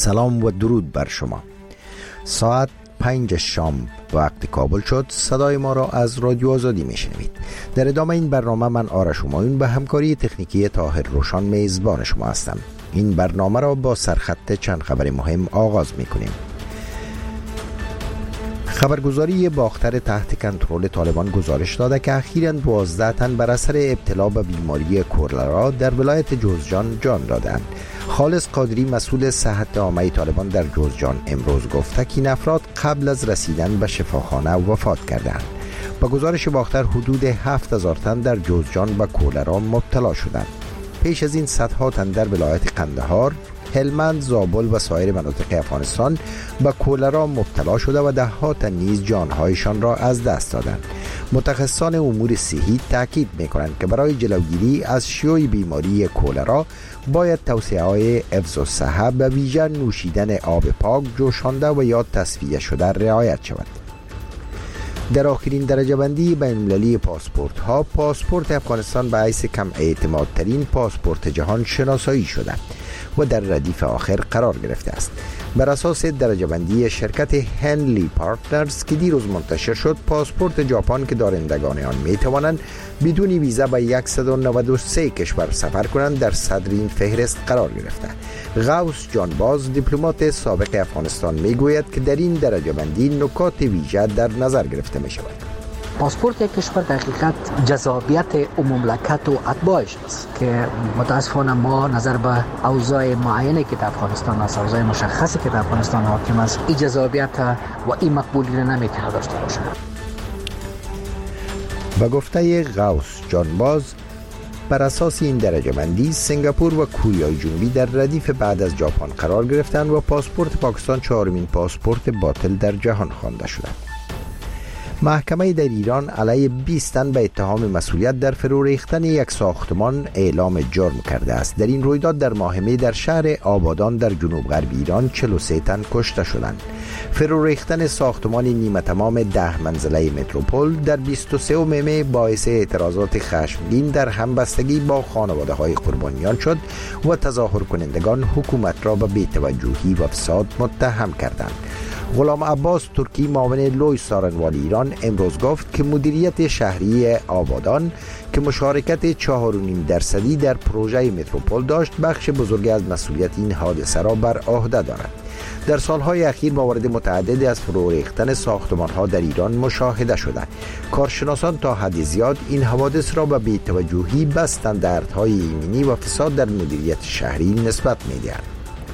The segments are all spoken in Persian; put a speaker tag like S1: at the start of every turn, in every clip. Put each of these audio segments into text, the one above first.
S1: سلام و درود بر شما. ساعت 5 شام وقت کابل شد. صدای ما را از رادیو آزادی میشنوید. در ادامه این برنامه من آرش همایون به همکاری تکنیکی طاهر روشان میزبان شما هستم. این برنامه را با سرخط چند خبر مهم آغاز میکنیم. خبرگزاری باختر تحت کنترل طالبان گزارش داده که اخیراً 12 تن بر اثر ابتلا به بیماری کولرا در ولایت جوزجان جان دادند. خالص قادری مسئول صحت عامه طالبان در جوزجان امروز گفته که این افراد قبل از رسیدن به شفاخانه وفات کردند. با گزارش باختر حدود 7000 تن در جوزجان به کولرا مبتلا شدند. پیش از این صدها تن در ولایت قندهار، هلمند، زابل و سایر مناطق افغانستان به کولرا مبتلا شده و ده ها تن نیز جانهایشان را از دست دادند. متخصصان امور صحی تاکید می‌کنند که برای جلوگیری از شیوع بیماری کولرا باید توصیه‌های حفظ الصحه به ویژه نوشیدن آب پاک، جوشانده و یا تصفیه شده رعایت شود. در آخرین درجه بندی بین‌المللی پاسپورت ها، پاسپورت افغانستان به حیث کم اعتمادترین پاسپورت جهان شناسایی شده و در ردیف آخر قرار گرفته است. بر اساس درجه بندی شرکت هنلی پارتنرز که دیروز منتشر شد، پاسپورت ژاپن که دارندگان آن می توانند بدون ویزا به 193 کشور سفر کنند در صدر این فهرست قرار گرفته. غوث جانباز، دیپلمات سابق افغانستان، می گوید که در این درجه بندی نکات ویژه در نظر گرفته می شود.
S2: پاسپورت یک کشور در حقیقت جذابیت مملکت و اتباعش است که متاسفانه ما نظر به اوضاع معینه که در افغانستان است، اوضاع مشخصی که در افغانستان حاکم است، این جذابیت و این مقبولی را نمیتونه داشته باشه.
S1: با گفته غوث جانباز، بر اساس این درجه بندی سنگاپور و کوریای جنوبی در ردیف بعد از ژاپن قرار گرفتند و پاسپورت پاکستان چهارمین پاسپورت باطل در جهان خوانده شده. محکمه در ایران علیه 20 تن به اتهام مسئولیت در فرو ریختن یک ساختمان اعلام جرم کرده است. در این رویداد در ماه می در شهر آبادان در جنوب غرب ایران 43 تن کشته شدند. فرو ریختن ساختمان نیمه تمام 10 منزله متروپول در 23 می باعث اعتراضات خشمگین در همبستگی با خانواده های قربانیان شد و تظاهر کنندگان حکومت را به بی‌توجهی و فساد متهم کردند. غلام عباس ترکی، معاون لوی سارنوال ایران، امروز گفت که مدیریت شهری آبادان که مشارکت 4.5% در پروژه متروپول داشت، بخش بزرگی از مسئولیت این حادثه را بر عهده دارد. در سالهای اخیر موارد متعددی از فرو ریختن ساختمان‌ها در ایران مشاهده شده. کارشناسان تا حد زیاد این حوادث را به بی‌توجهی به استانداردهای ایمنی و فساد در مدیریت شهری نسبت می‌دهند.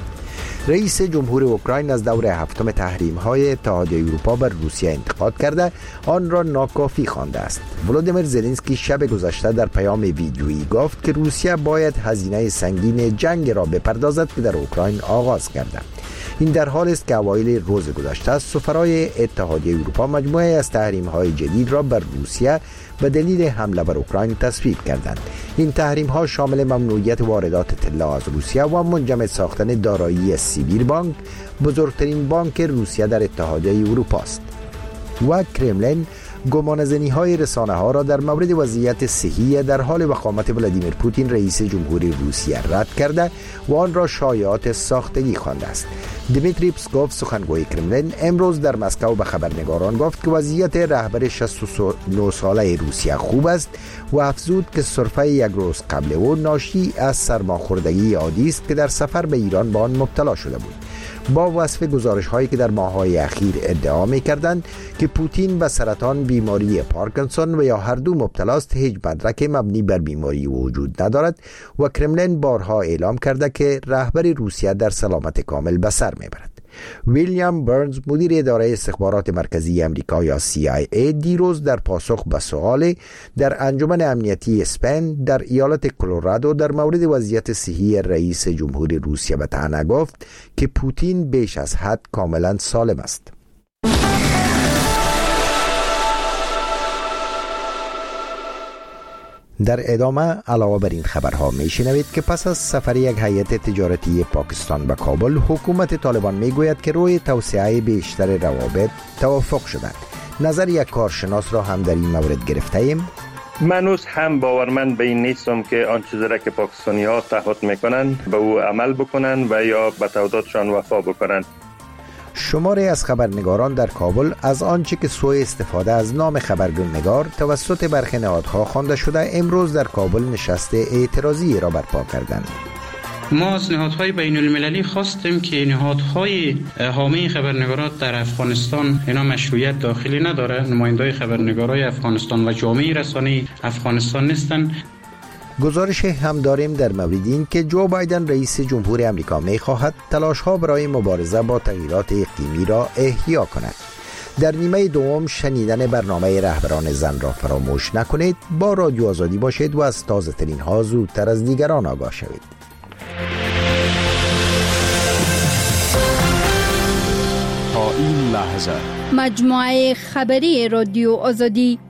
S1: رئیس جمهور اوکراین از دور هفتم تحریم‌های اتحادیه اروپا بر روسیه انتقاد کرده آن را ناکافی خوانده است. ولودیمیر زلنسکی شب گذشته در پیام ویدیویی گفت که روسیه باید هزینه سنگین جنگ را بپردازد که در اوکراین آغاز کرده. این در حالی است که اوایل روز گذشته سفرای اتحادیه اروپا مجموعه از تحریم‌های جدید را بر روسیه به دلیل حمله بر اوکراین تصویب کردند. این تحریم‌ها شامل ممنوعیت واردات طلا از روسیه و منجمد ساختن دارایی سیبیر بانک، بزرگترین بانک روسیه در اتحادیه اروپا است. و کرملین گمانه‌زنی‌های رسانه‌ها را در مورد وضعیت صحی در حال وخامت ولادیمیر پوتین رئیس جمهوری روسیه رد کرده و آن را شایعات ساختگی خوانده است. دیمیتری پسکوف، سخنگوی کرملین، امروز در مسکو به خبرنگاران گفت که وضعیت رهبر 69 ساله روسیه خوب است و افزود که سرفه یک روز قبل او ناشی از سرماخوردگی عادی است که در سفر به ایران به آن مبتلا شده بود. با وصف گزارش‌هایی که در ماه‌های اخیر ادعا می‌کردند که پوتین به سرطان، بیماری پارکینسون و یا هر دو مبتلاست، هیچ مدرک مبنی بر بیماری وجود ندارد و کرملین بارها اعلام کرده که رهبر روسیه در سلامت کامل به سر میبرد. ویلیام برنز، مدیر اداره استخبارات مرکزی امریکا یا CIA، دیروز در پاسخ به سوال در انجمن امنیتی اسپن در ایالت کلرادو در مورد وضعیت صحی رئیس جمهوری روسیه به طعنه گفت که پوتین بیش از حد کاملا سالم است. در ادامه علاوه بر این خبرها میشنوید که پس از سفر یک هیئت تجارتی پاکستان به کابل، حکومت طالبان میگوید که روی توسعه بیشتر روابط توافق شده. نظر یک کارشناس را هم در این مورد گرفته ایم.
S3: من هنوز هم باورمند به این نیستم که آن چیزی را که پاکستانی‌ها تعهد میکنن به او عمل بکنن و یا به تعهداتشان وفا بکنن.
S1: شماری از خبرنگاران در کابل از آنچه که سوء استفاده از نام خبرنگار توسط برخی نهادها خوانده شده امروز در کابل نشست اعتراضی را برپا کردند.
S4: ما از نهادهای بین المللی خواستیم که نهادهای حامی خبرنگارات در افغانستان اینا مشروعیت داخلی نداره، نمایندای خبرنگارای افغانستان و جامعه رسانه‌ای افغانستان نیستن.
S1: گزارش هم داریم در مورد این که جو بایدن رئیس جمهور امریکا می‌خواهد تلاش‌ها برای مبارزه با تغییرات اقلیمی را احیا کند. در نیمه دوم شنیدن برنامه رهبران زن را فراموش نکنید. با رادیو آزادی باشید و از تازه‌ترین ها زودتر از دیگران آگاه شوید.
S5: تا این لحظه
S6: مجموعه خبری رادیو آزادی.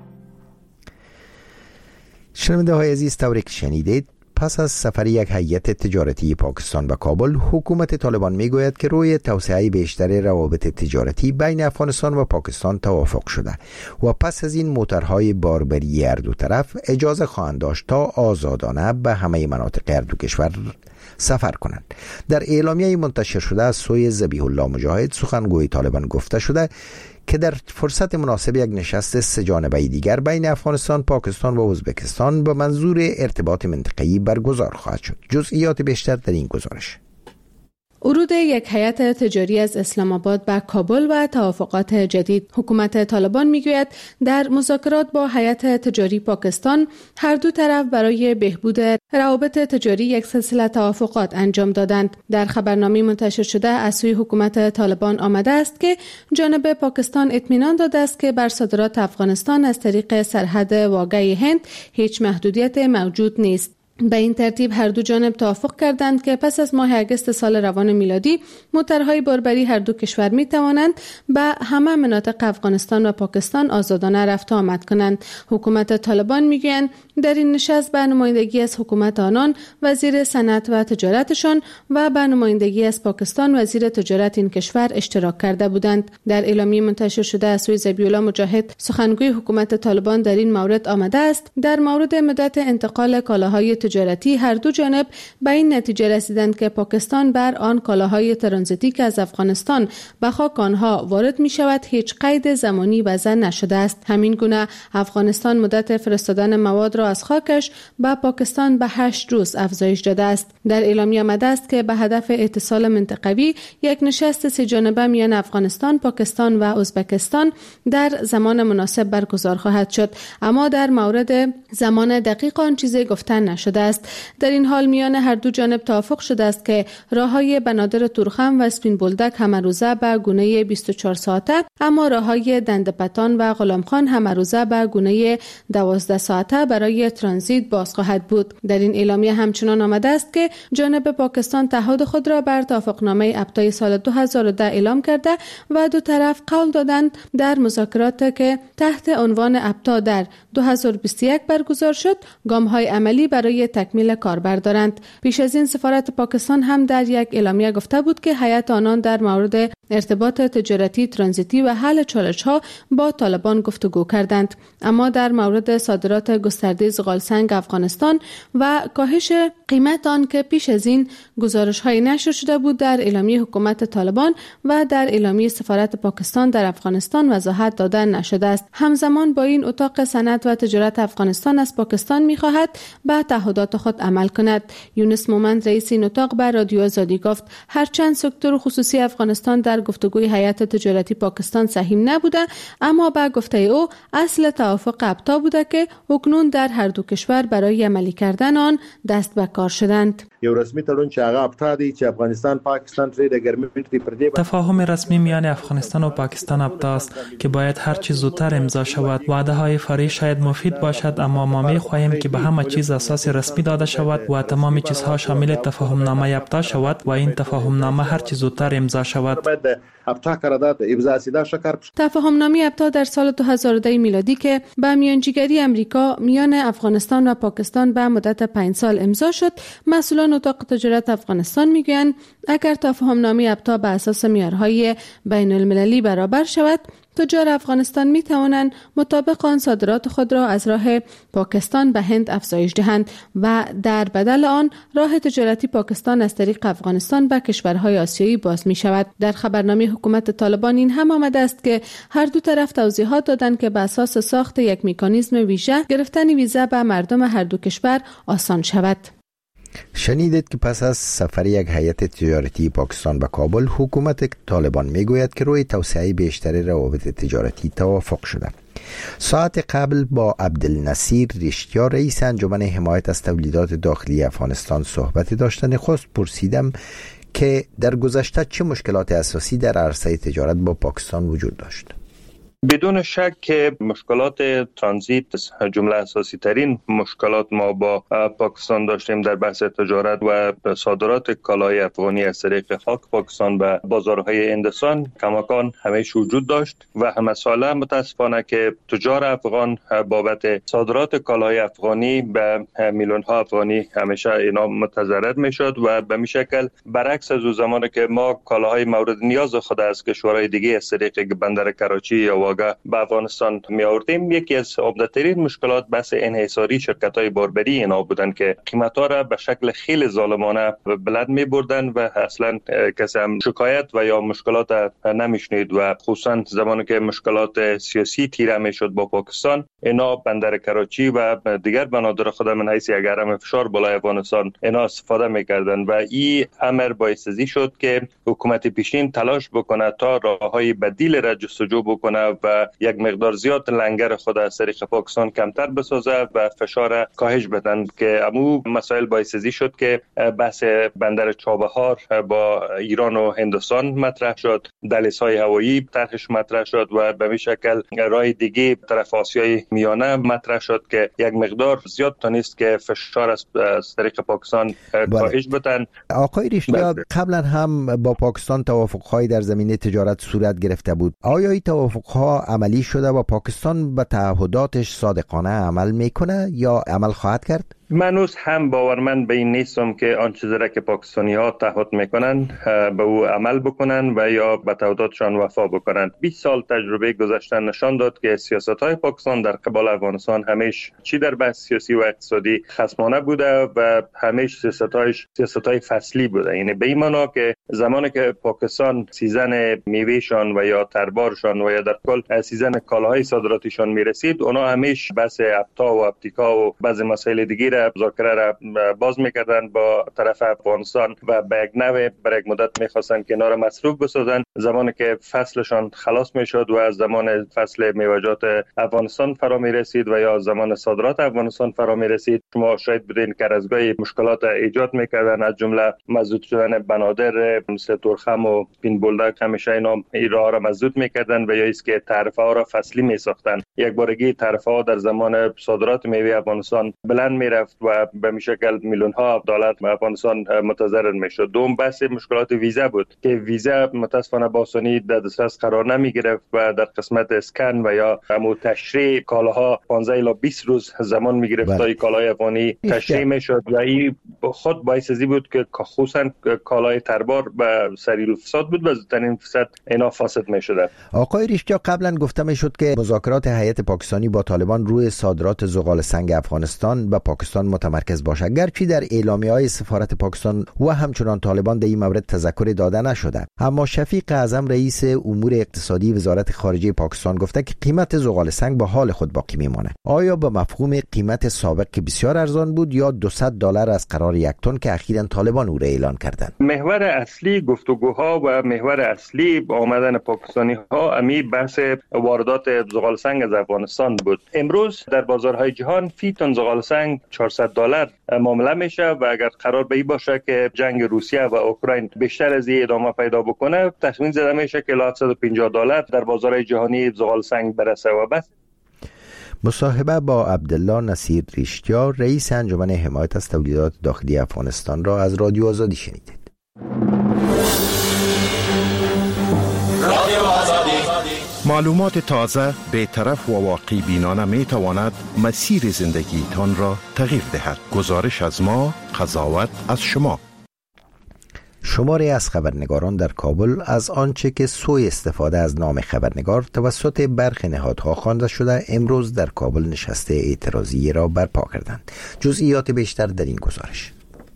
S1: شنونده های عزیز، طوری که شنیدید پس از سفر یک هیئت تجارتی پاکستان به کابل، حکومت طالبان میگوید که روی توسعه بیشتر روابط تجارتی بین افغانستان و پاکستان توافق شده و پس از این موترهای باربری هر دو طرف اجازه خواهند داشت تا آزادانه به همه مناطق هر دو کشور سفر کنند. در اعلامیه منتشر شده از سوی ذبیح الله مجاهد سخنگوی طالبان گفته شده که در فرصت مناسب یک نشست سه جانبه دیگر بین افغانستان، پاکستان و ازبکستان به منظور ارتباط منطقه‌ای برگزار خواهد شد. جزئیات بیشتر در این گزارش.
S7: ورود یک هیئت تجاری از اسلام آباد به کابل و توافقات جدید. حکومت طالبان میگوید در مذاکرات با هیئت تجاری پاکستان هر دو طرف برای بهبود روابط تجاری یک سلسله توافقات انجام دادند. در خبرنامه منتشر شده از سوی حکومت طالبان آمده است که جانب پاکستان اطمینان داده است که بر صادرات افغانستان از طریق سرحد واقعی هند هیچ محدودیت موجود نیست. به این ترتیب هر دو جانب توافق کردند که پس از ماه اگست سال روان میلادی موترهای باربری هر دو کشور می توانند به همه مناطق افغانستان و پاکستان آزادانه رفت و آمد کنند. حکومت طالبان میگویند در این نشست به نمایندگی از حکومت آنان وزیر صنعت و تجارتشان و به نمایندگی از پاکستان وزیر تجارت این کشور اشتراک کرده بودند. در اعلامیه منتشر شده از سوی ذبیح الله مجاهد سخنگوی حکومت طالبان در این مورد آمده است در مورد مدت انتقال کالاهای تجارتی هر دو جانب به این نتیجه رسیدند که پاکستان بر آن کالاهای ترانزیتی که از افغانستان به خاک آنها وارد می شود هیچ قید زمانی وضع نشده است. همین گونه افغانستان مدت فرستادن مواد را از خاکش به پاکستان به 8 روز افزایش داده است. در اعلامیه آمده است که به هدف اتصال منطقوی یک نشست سه جانبه میان افغانستان، پاکستان و ازبکستان در زمان مناسب برگزار خواهد شد، اما در مورد زمان دقیق آن چیزی گفته نشده است. در این حال میان هر دو جانب توافق شده است که راههای بنادر تورخم و اسپین بولدک همه روزه به گونه 24 ساعته، اما راههای دندپتان و غلامخان همه روزه به گونه 12 ساعته برای ترانزیت باز خواهد بود. در این اعلامیه همچنان آمده است که جانب پاکستان تعهد خود را بر توافقنامه ابتای سال 2010 اعلام کرده و دو طرف قول دادند در مذاکرات که تحت عنوان ابتا در 2021 برگزار شد گام‌های عملی برای تکمیل کار بردارند. پیش از این سفارت پاکستان هم در یک اعلامیه گفته بود که هیئت آنان در مورد ارتباط تجارتی، ترانزیتی و حل چالش‌ها با طالبان گفتگو کردند، اما در مورد صادرات گسترده زغالسنگ افغانستان و کاهش قیمت آن که پیش از این گزارش‌های نشر شده بود در اعلامیه حکومت طالبان و در اعلامیه سفارت پاکستان در افغانستان وضاحت داده نشده است. همزمان با این اتاق صنعت و تجارت افغانستان از پاکستان می‌خواهد به تعهدات خود عمل کند. یونس مومند رئیس این اتاق به رادیو آزادی گفت هرچند سکتور خصوصی افغانستان در گفتگوی هیئت تجارتی پاکستان سهیم نبوده، اما با گفته او اصل توافق ابتا بوده که اکنون در هر دو کشور برای عملی کردن آن دست به کار شدند.
S8: یو رسمي تړون چې هغه ابتا دی چې افغانستان پاکستان ترې د ګرمنټ دی پر دې
S9: تفاهم رسمی میان افغانستان و پاکستان ابتا است که باید هر چیز زودتر امضا شود. وعده های فوری شاید مفید باشد، اما ما می‌خواهیم که به همه چیز اساس رسمی داده شود و تمام چیزها شامل تفاهم نامه ابتا شود و این تفاهم نامه هر چیز زودتر امضا شود.
S7: تفاهم نامه ابتا در سال 2010 میلادی که به میانجیگری امریکا میان افغانستان و پاکستان به مدت 5 سال امضا شد، مسئولان اتاق تجارت افغانستان میگویند اگر تفاهم نامه ابتا به اساس معیارهای بین المللی برابر شود، تجار افغانستان می توانند مطابق آن صادرات خود را از راه پاکستان به هند افزایش دهند و در بدل آن راه تجارتی پاکستان از طریق افغانستان به کشورهای آسیایی باز می شود. در خبرنامه حکومت طالبان این هم آمده است که هر دو طرف توضیحات دادند که به اساس ساخت یک مکانیزم ویژه گرفتن ویزا به مردم هر دو کشور آسان شود.
S1: شنیدید که پس از سفر یک هیئت تجارتی پاکستان به کابل، حکومت طالبان میگوید که روی توسعه بیشتر روابط تجارتی توافق شده. ساعت قبل با عبدالنصیر رشتیا، رئیس انجمن حمایت از تولیدات داخلی افغانستان صحبت داشتن. خواست پرسیدم که در گذشته چه مشکلات اساسی در عرصه تجارت با پاکستان وجود داشت.
S3: بدون شک که مشکلات ترانزیت جمله اساسی ترین مشکلات ما با پاکستان داشتیم در بحث تجارت و صادرات کالای افغانی از طریق خاک پاکستان به بازارهای هندوستان کماکان همیشه وجود داشت و همه ساله متاسفانه که تجار افغان بابت صادرات کالای افغانی به میلیون ها افغانی همیشه اینا متضرر میشد و به می شکل برعکس از اون زمانی که ما کالاهای مورد نیاز خود از کشورهای دیگه از طریق بندر کراچی یا به افغانستان می آوردیم. یکی از عمده‌ترین مشکلات بحث انحصاری شرکت‌های باربری اینا بودن که قیمت‌ها را به شکل خیلی ظالمانه بلند می‌بردن و اصلا کسی هم شکایت و یا مشکلات نمی‌شنید و خصوصا زمانی که مشکلات سیاسی تیره می‌شد با پاکستان، اینا بندر کراچی و دیگر بنادر خود من حیث یک هرم فشار بالای افغانستان اینا استفاده می‌کردن و این امر باعث شد که حکومت پیشین تلاش بکنه تا راه‌های بدیل را جستجو بکنه و یک مقدار زیاد لنگر خود از طریق پاکستان کمتر بسازه و فشار کاهش بدن که امو مسائل باعث شد که بحث بندر چابهار با ایران و هندوستان مطرح شد، دهلیزهای هوایی طرحش مطرح شد و به این شکل راه دیگه طرف آسیای میانه مطرح شد که یک مقدار زیاد تونست که فشار از طریق پاکستان کاهش بدن.
S1: آقای رشتیا، قبلا هم با پاکستان توافق‌هایی در زمینه تجارت صورت گرفته بود. آیا این توافق‌ها عملی شده و پاکستان به تعهداتش صادقانه عمل میکنه یا عمل خواهد کرد؟
S3: من هم باورمند به این نیستم که آن چیزی را که پاکستانی ها تعهد میکنن به او عمل بکنن و یا به تعهداتشان وفا بکنن. 20 سال تجربه گذشته نشان داد که سیاست های پاکستان در قبال افغانستان همیشه چی در بحث سیاسی و اقتصادی خصمانه بوده و همیشه سیاست های فصلی بوده. یعنی به این معنا که زمانی که پاکستان سیزن میوهشان و یا تربارشان و یا در کل سیزن کالاهای صادراتیشان میرسید، اونا همیشه بحث ابتا و ابتیکا و بعضی مسائل دیگه مذاکره را باز میکردن با طرف افغانستان و به یک نوع برای یک مدت میخواستن که اینا را مصروف بسازن. زمانی که فصلشان خلاص میشد و از زمان فصل میوه‌جات افغانستان فرا میرسید و یا زمان صادرات افغانستان فرا میرسید، شما شاید بدین که از گاهی مشکلات ایجاد میکردن، از جمله مسدود شدن بنادر مثل تورخم و پین بولدک، همیشه اینا این راه را مسدود میکردن و یا است که تعرفه ها را فصلی میساختن. یک بارگی تعرفه ها در زمان صادرات میوه افغانستان بلند میرفت و به می شکل میلیون ها دلار افغانستان متضرر میشد. دوم بحث مشکلات ویزا بود که ویزا متاسفانه با آسانی در دسترس قرار نمی گرفت و در قسمت اسکن و یا همون تشریح کالاها 15 الی 20 روز زمان می گرفت تا کالای افغانی تشریح میشد و این خود باعث بود که خصوصا کالای تربار به سریع فساد بود و زودترین فساد اینا فاسد میشد.
S1: آقای رشتیا، قبلا گفته میشد که مذاکرات هیئت پاکستانی با طالبان روی صادرات زغال سنگ افغانستان به پاکستان متمرکز باشه، گرچه در اعلامیه‌های سفارت پاکستان و همچنان طالبان در این مورد تذکری داده نشده، اما شفیق اعظم رئیس امور اقتصادی وزارت خارجه پاکستان گفته که قیمت زغال سنگ به حال خود باقی میمونه. آیا به مفهوم قیمت سابق که بسیار ارزان بود یا $200 از قرار 1 تن که اخیراً طالبان او را اعلان کردند؟
S3: محور اصلی گفتگوها و محور اصلی آمدن پاکستانی ها امی بحث واردات زغال سنگ از افغانستان بود. امروز در بازارهای جهان فی تن زغال سنگ $400 معامله میشه و اگر قرار به این باشه که جنگ روسیه و اوکراین بیشتر از این ادامه پیدا بکنه، تخمین زده میشه که $750 در بازار جهانی زغال سنگ برسه و بس.
S1: مصاحبه با عبدالله نصیر رشتیا، رئیس انجمن حمایت از تولیدات داخلی افغانستان را از رادیو آزادی شنیدید.
S10: معلومات تازه، بی‌طرف و واقع بینانه می تواند مسیر زندگی تان را تغییر دهد. گزارش از ما، قضاوت از شما.
S1: شماری از خبرنگاران در کابل از آنچه که سوء استفاده از نام خبرنگار توسط برخی نهادها خوانده شده امروز در کابل نشست اعتراضی را برپا کردند. جزئیات بیشتر در این گزارش.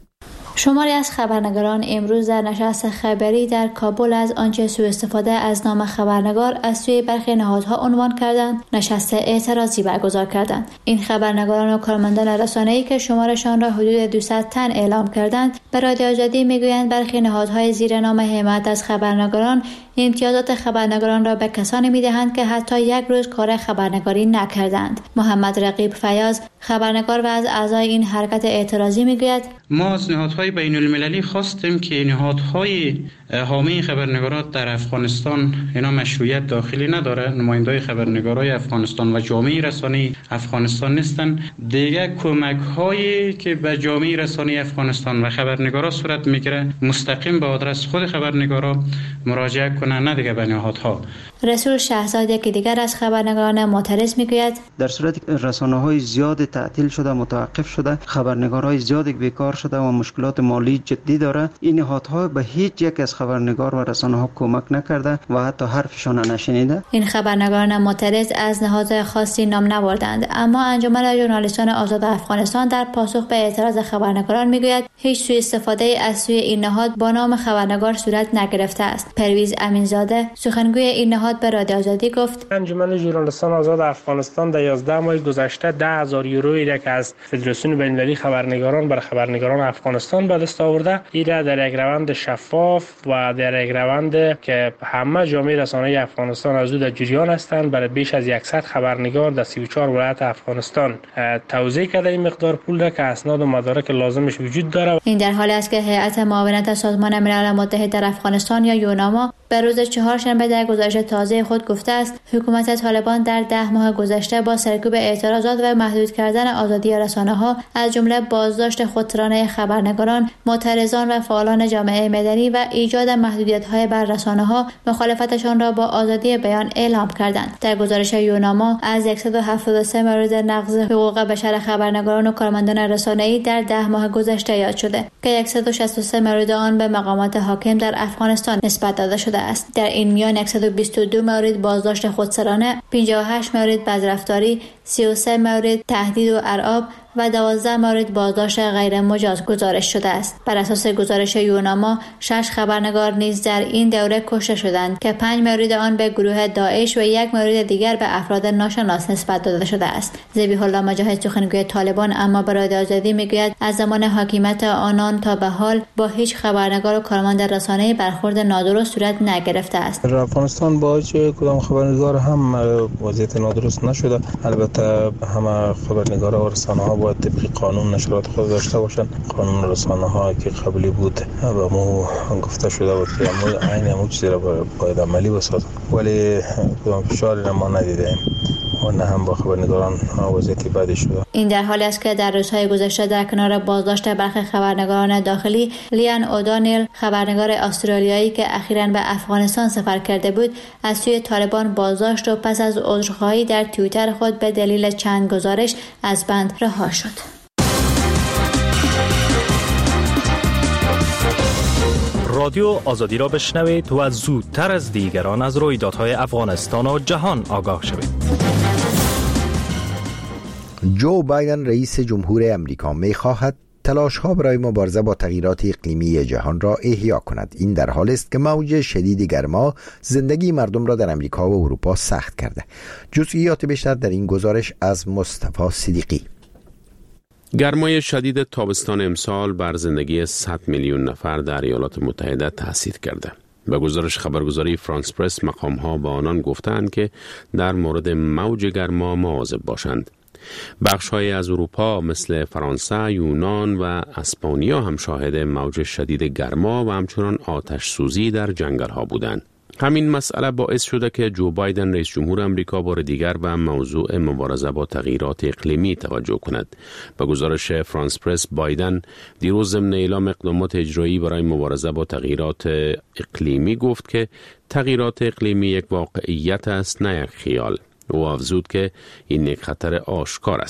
S11: شماری از خبرنگاران امروز در نشست خبری در کابل از آنچه سوء استفاده از نام خبرنگار از سوی برخی نهادها عنوان کردند نشست اعتراضی برگزار کردند. این خبرنگاران و کارمندان رسانه‌ای که شمارشان را حدود 200 تن اعلام کردند به رادیو آزادی میگویند برخی نهادهای زیر نام حمایت از خبرنگاران امتیازات خبرنگاران را به کسانی میدهند که حتی یک روز کار خبرنگاری نکردند. محمد رقیب فیاض خبرنگار و از اعضای این حرکت اعتراضی میگوید
S4: ما از نهادهای بین المللی خواستیم که نهادهای حامی خبرنگارات در افغانستان اینا مشروعیت داخلی نداره، نمایندای خبرنگارای افغانستان و جامعه رسانه‌ای افغانستان نیستن. دیگه کمک هایی که به جامعه رسانه‌ای افغانستان و خبرنگارا صورت میگیره مستقیم به آدرس خود خبرنگارا مراجعه کنن، نه دیگه به نهادها.
S11: رسول شهزاد یکی دیگر از خبرنگاران معترض میگوید
S12: در صورتی رسانه‌های زیاد تعطیل شده، متوقف شده، خبرنگارای زیاد بیکار شده و مشکلات مالی جدی داره، این نهادها به هیچ یک از خبرنگار و رسانه‌ها کمک نکرده و حتی حرفشان نشنیده.
S11: این خبرنگاران معترض از نهاد خاصی نام نبردند، اما انجمن ژورنالیستان آزاد افغانستان در پاسخ به اعتراض خبرنگاران میگوید هیچ سوء استفاده از سوی این نهاد با نام خبرنگار صورت نگرفته است. پرویز امینزاده سخنگوی این نهاد به رادیو آزادی گفت
S13: انجمن ژورنالیستان آزاد افغانستان در 11 ماه گذشته 10,000 یورو را که از فدراسیون بین‌المللی خبرنگاران بر خبرنگاران افغانستان به دست آورده، این در یک روند شفاف و در یک روند که همه جامعه رسانه‌ای افغانستان از او در جریان هستند برای بیش از 100 خبرنگار در 34 ولایت افغانستان توزیع کرده این مقدار پول را که اسناد و مدارک لازمش وجود داره.
S11: این در حالی است که هیئت معاونت سازمان ملل متحد در افغانستان یا یوناما به روز چهارشنبه در گزارش تازه خود گفته است حکومت طالبان در 10 ماه گذشته با سرکوب اعتراضات و محدود کردن آزادی رسانه‌ها از جمله بازداشت خودسرانه خبرنگاران، معترضان و فعالان جامعه مدنی و ایجاد محدودیت‌های بر رسانه‌ها مخالفتشان را با آزادی بیان اعلام کردند. در گزارش یوناما از 173 مورد نقض حقوق بشر خبرنگاران و کارمندان رسانه‌ای در 10 ماه گذشته یاد شده که 163 مورد آن به مقامات حاکم در افغانستان نسبت داده شده است. در این میان 122 مورد بازداشت خودسرانه، 58 مورد بدرفتاری، 33 مورد تهدید و ارعاب و 12 مورد بازداشت غیر مجاز گزارش شده است. بر اساس گزارش یوناما 6 خبرنگار نیز در این دوره کشته شدند که 5 مورد آن به گروه داعش و 1 مورد دیگر به افراد ناشناس نسبت داده شده است. ذبیح الله مجاهد سخنگوی طالبان اما به رادیو آزادی میگوید از زمان حاکمیت آنان تا به حال با هیچ خبرنگار و کارمند رسانه‌ای برخورد نادرست صورت نگرفته است.
S14: در افغانستان با هیچ کدام خبرنگار هم وضعیت نادرست نشده. البته همه خبرنگارا و رسانه‌ها باید طبق قانون نشرات خود داشته باشند. قانون رسانه‌ها که قبلی بود به ما گفته شده بود که عین همون چیزی را باید عملی بسازند، ولی کدام فشاری ما ندیدیم و نه هم با خبرنگاران وضعیت بدی شده.
S11: این در حالی است که در روزهای گذشته در کنار بازداشت برخی خبرنگاران داخلی، لیان اودانیل خبرنگار استرالیایی که اخیراً به افغانستان سفر کرده بود از سوی طالبان بازداشت و پس از عذرخواهی در توییتر خود به دلیل چند گزارش از بند رها شد.
S15: رادیو آزادی را بشنوید و زودتر از دیگران از رویدادهای افغانستان و جهان آگاه شوید.
S1: جو بایدن رئیس جمهور امریکا می‌خواهد تلاش‌ها برای مبارزه با تغییرات اقلیمی جهان را احیا کند. این در حالی است که موج شدید گرما زندگی مردم را در امریکا و اروپا سخت کرده. جزئیات بیشتر در این گزارش از مصطفی صدیقی.
S16: گرمای شدید تابستان امسال بر زندگی 100 میلیون نفر در ایالات متحده تاثیر کرده. به گزارش خبرگزاری فرانس پرس مقام‌ها به آنان گفتند که در مورد موج گرما مواظب باشند. بخش‌های از اروپا مثل فرانسه، یونان و اسپانیا هم شاهد موج شدید گرما و همچنان آتش سوزی در جنگل‌ها بودند. همین مسئله باعث شده که جو بایدن رئیس جمهور امریکا بار دیگر به موضوع مبارزه با تغییرات اقلیمی توجه کند. به گزارش فرانس پرس، بایدن دیروز ضمن اعلام اقدامات اجرایی برای مبارزه با تغییرات اقلیمی گفت که تغییرات اقلیمی یک واقعیت است، نه یک خیال. او افزود که این یک خطر آشکار است.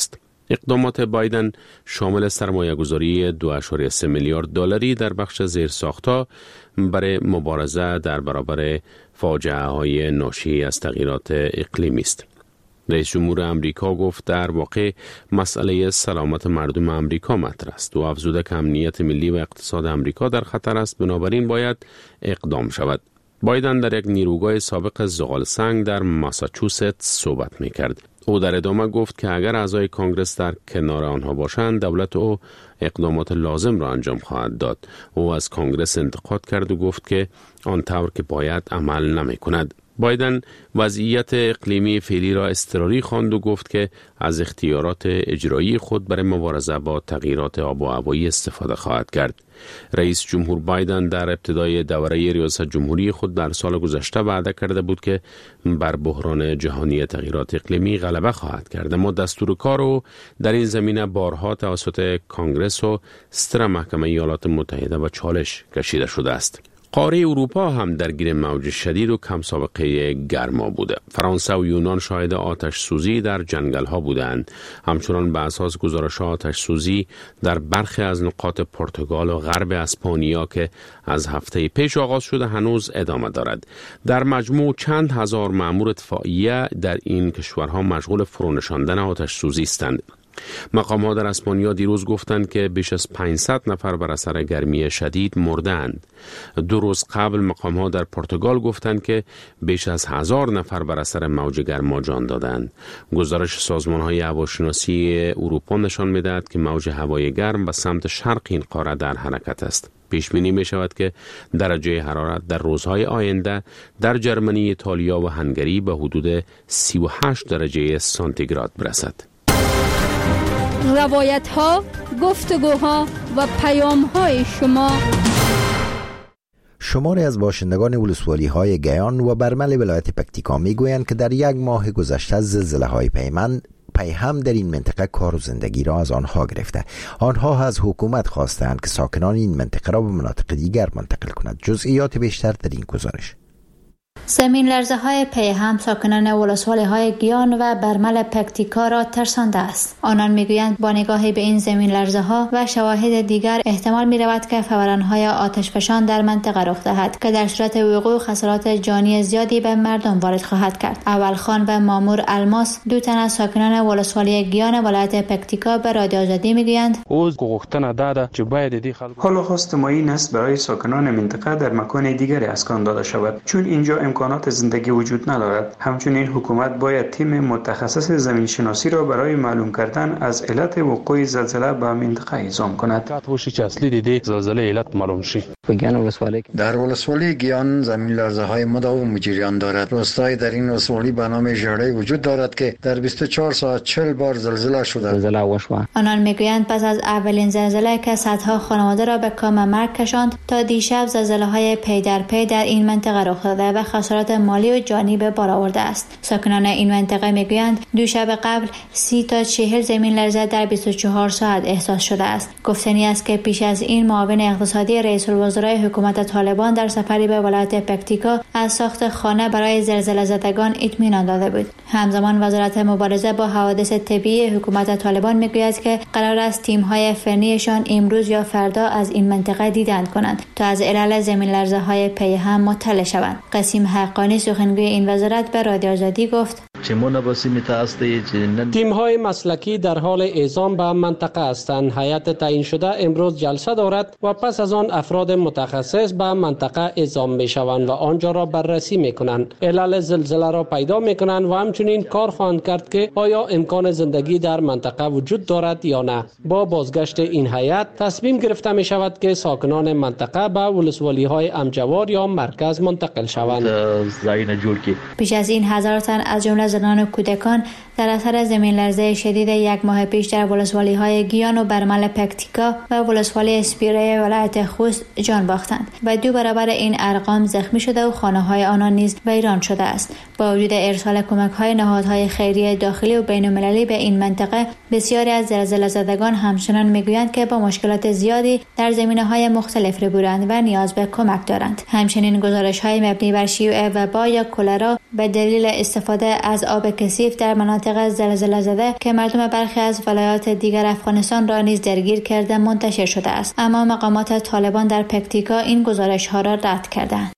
S16: اقدامات بایدن شامل سرمایه‌گذاری 2.3 میلیارد دلاری در بخش زیرساخت‌ها برای مبارزه در برابر فاجعه‌های ناشی از تغییرات اقلیمی است. رئیس جمهور امریکا گفت در واقع مسئله سلامت مردم امریکا مطرح است و افزوده که امنیت ملی و اقتصاد امریکا در خطر است، بنابراین باید اقدام شود. بایدن در یک نیروگاه سابق زغال سنگ در ماساچوست صحبت می‌کرد. او در ادامه گفت که اگر اعضای کانگرس در کنار آنها باشند، دولت او اقدامات لازم را انجام خواهد داد. او از کانگرس انتقاد کرد و گفت که آن طور که باید عمل نمی کند. بایدن وضعیت اقلیمی فعلی را اضطراری خواند و گفت که از اختیارات اجرایی خود برای مبارزه با تغییرات آب و هوایی استفاده خواهد کرد. رئیس جمهور بایدن در ابتدای دوره ریاست جمهوری خود در سال گذشته وعده کرده بود که بر بحران جهانی تغییرات اقلیمی غلبه خواهد کرد، اما دستور کار او در این زمینه بارها توسط کانگرس و ستر محکمه ایالات متحده و چالش کشیده شده است. قاره اروپا هم درگیر موج شدید و کم سابقه گرما بوده. فرانسه و یونان شاهد آتش سوزی در جنگل ها بودند. همچنان به اساس گزارش آتش سوزی در برخی از نقاط پرتغال و غرب اسپانیا که از هفته پیش آغاز شده هنوز ادامه دارد. در مجموع چند هزار مأمور اطفائیه در این کشورها مشغول فرونشاندن آتش سوزی هستند. مقام‌ها در اسپانیا دیروز گفتند که بیش از 500 نفر بر اثر گرمی شدید مردند. 2 روز قبل مقام‌ها در پرتغال گفتند که بیش از 1000 نفر بر اثر موج گرما جان دادند. گزارش سازمان‌های هواشناسی اروپا نشان می‌دهد که موج هوای گرم به سمت شرق این قاره در حرکت است. پیش بینی می شود که درجه حرارت در روزهای آینده در جرمنی، ایتالیا و هنگری به حدود 38 درجه سانتیگراد برسد.
S6: روایت ها، گفتگوها و پیام های
S1: شماری از باشندگان ولسوالی های گیان و برمل ولایت پکتیکا می گویند که در 1 ماه گذشته زلزله های پیهم در این منطقه کار و زندگی را از آنها گرفته. آنها از حکومت خواستند که ساکنان این منطقه را به مناطق دیگر منتقل کند. جزئیات بیشتر در این گزارش.
S11: زمین لرزه های پیهم ساکنان ولسوالی های گیان و برمل پکتیکا را ترسانده است. آنان میگویند با نگاهی به این زمین لرزه ها و شواهد دیگر احتمال می رود که فوران های آتشفشان در منطقه رخ دهد که در صورت وقوع خسارات جانی زیادی به مردم وارد خواهد کرد. اولخان و مامور الماس، 2 تن از ساکنان ولسوالی گیان ولایت پکتیکا به رادیو آزادی میگویند
S17: حالا خواست ما این است برای ساکنان منطقه در مکان دیگری اسکان داده شود، چون اینجا امکانات زندگی وجود ندارد. همچنین حکومت باید تیم متخصص زمین شناسی را برای معلوم کردن از علت وقوع زلزله به منطقه اعزام کند.
S18: در ولسوالی گیان زمین لرزه های مداوم و جریان دارد. روستایی در این ولسوالی به نام ژره وجود دارد که در 24 ساعت 40 بار زلزله شده.
S11: آنان میگویند پس از اولین زلزله که صدها خانواده را به کام مرگ کشاند، تا دیشب زلزله های پی در پی در این منطقه رخ داده و خسارات مالی و جانی به بار آورده است. ساکنان این منطقه میگویند 2 شب قبل 30 تا 40 زمین لرزه در 24 ساعت احساس شده است. گفتنی است که پیش از این معاون اقتصادی رئیس الوزرای حکومت طالبان در سفری به ولایت پکتیکا از ساخت خانه برای زلزله زدگان اطمینان داده بود. همزمان وزارت مبارزه با حوادث طبیعی حکومت طالبان میگوید که قرار است تیم‌های فنیشان امروز یا فردا از این منطقه دیدن کنند تا از علل زمین لرزه های پیهم مطلع شوند. قسیم حقانی سخنگوی این وزارت به رادیو آزادی گفت
S13: تیم‌های مسلکی در حال اعزام به منطقه هستند. هیئت تعیین شده امروز جلسه دارد و پس از آن افراد متخصص به منطقه اعزام می‌شوند و آنجا را بررسی می‌کنند. علل زلزله را پیدا می‌کنند و همچنین کار خواهند کرد که آیا امکان زندگی در منطقه وجود دارد یا نه. با بازگشت این هیئت تصمیم گرفته می‌شود که ساکنان منطقه به ولسوالی‌های امجوار یا مرکز منتقل شوند.
S11: پیش از این هزار تن از جمله زنان و کودکان در اثر زمین لرزه شدید 1 ماه پیش در ولسوالی های گیان و برمل پکتیکا و ولسوالی اسپیره ولایت خوست جان باختند و 2 برابر این ارقام زخمی شده و خانه های آنان نیز ویران شده است. با وجود ارسال کمک های نهادهای خیریه داخلی و بین المللی به این منطقه، بسیاری از زلزله زدگان همچنان میگویند که با مشکلات زیادی در زمینه‌های مختلف روبروند و نیاز به کمک دارند. همچنین گزارش‌های مبنی بر شیوع وبا یا کلرا به دلیل استفاده از از آب کثیف در مناطق زلزله زده که مردم برخی از ولایات دیگر افغانستان را نیز درگیر کرده منتشر شده است، اما مقامات طالبان در پکتیکا این گزارش‌ها را رد کردند.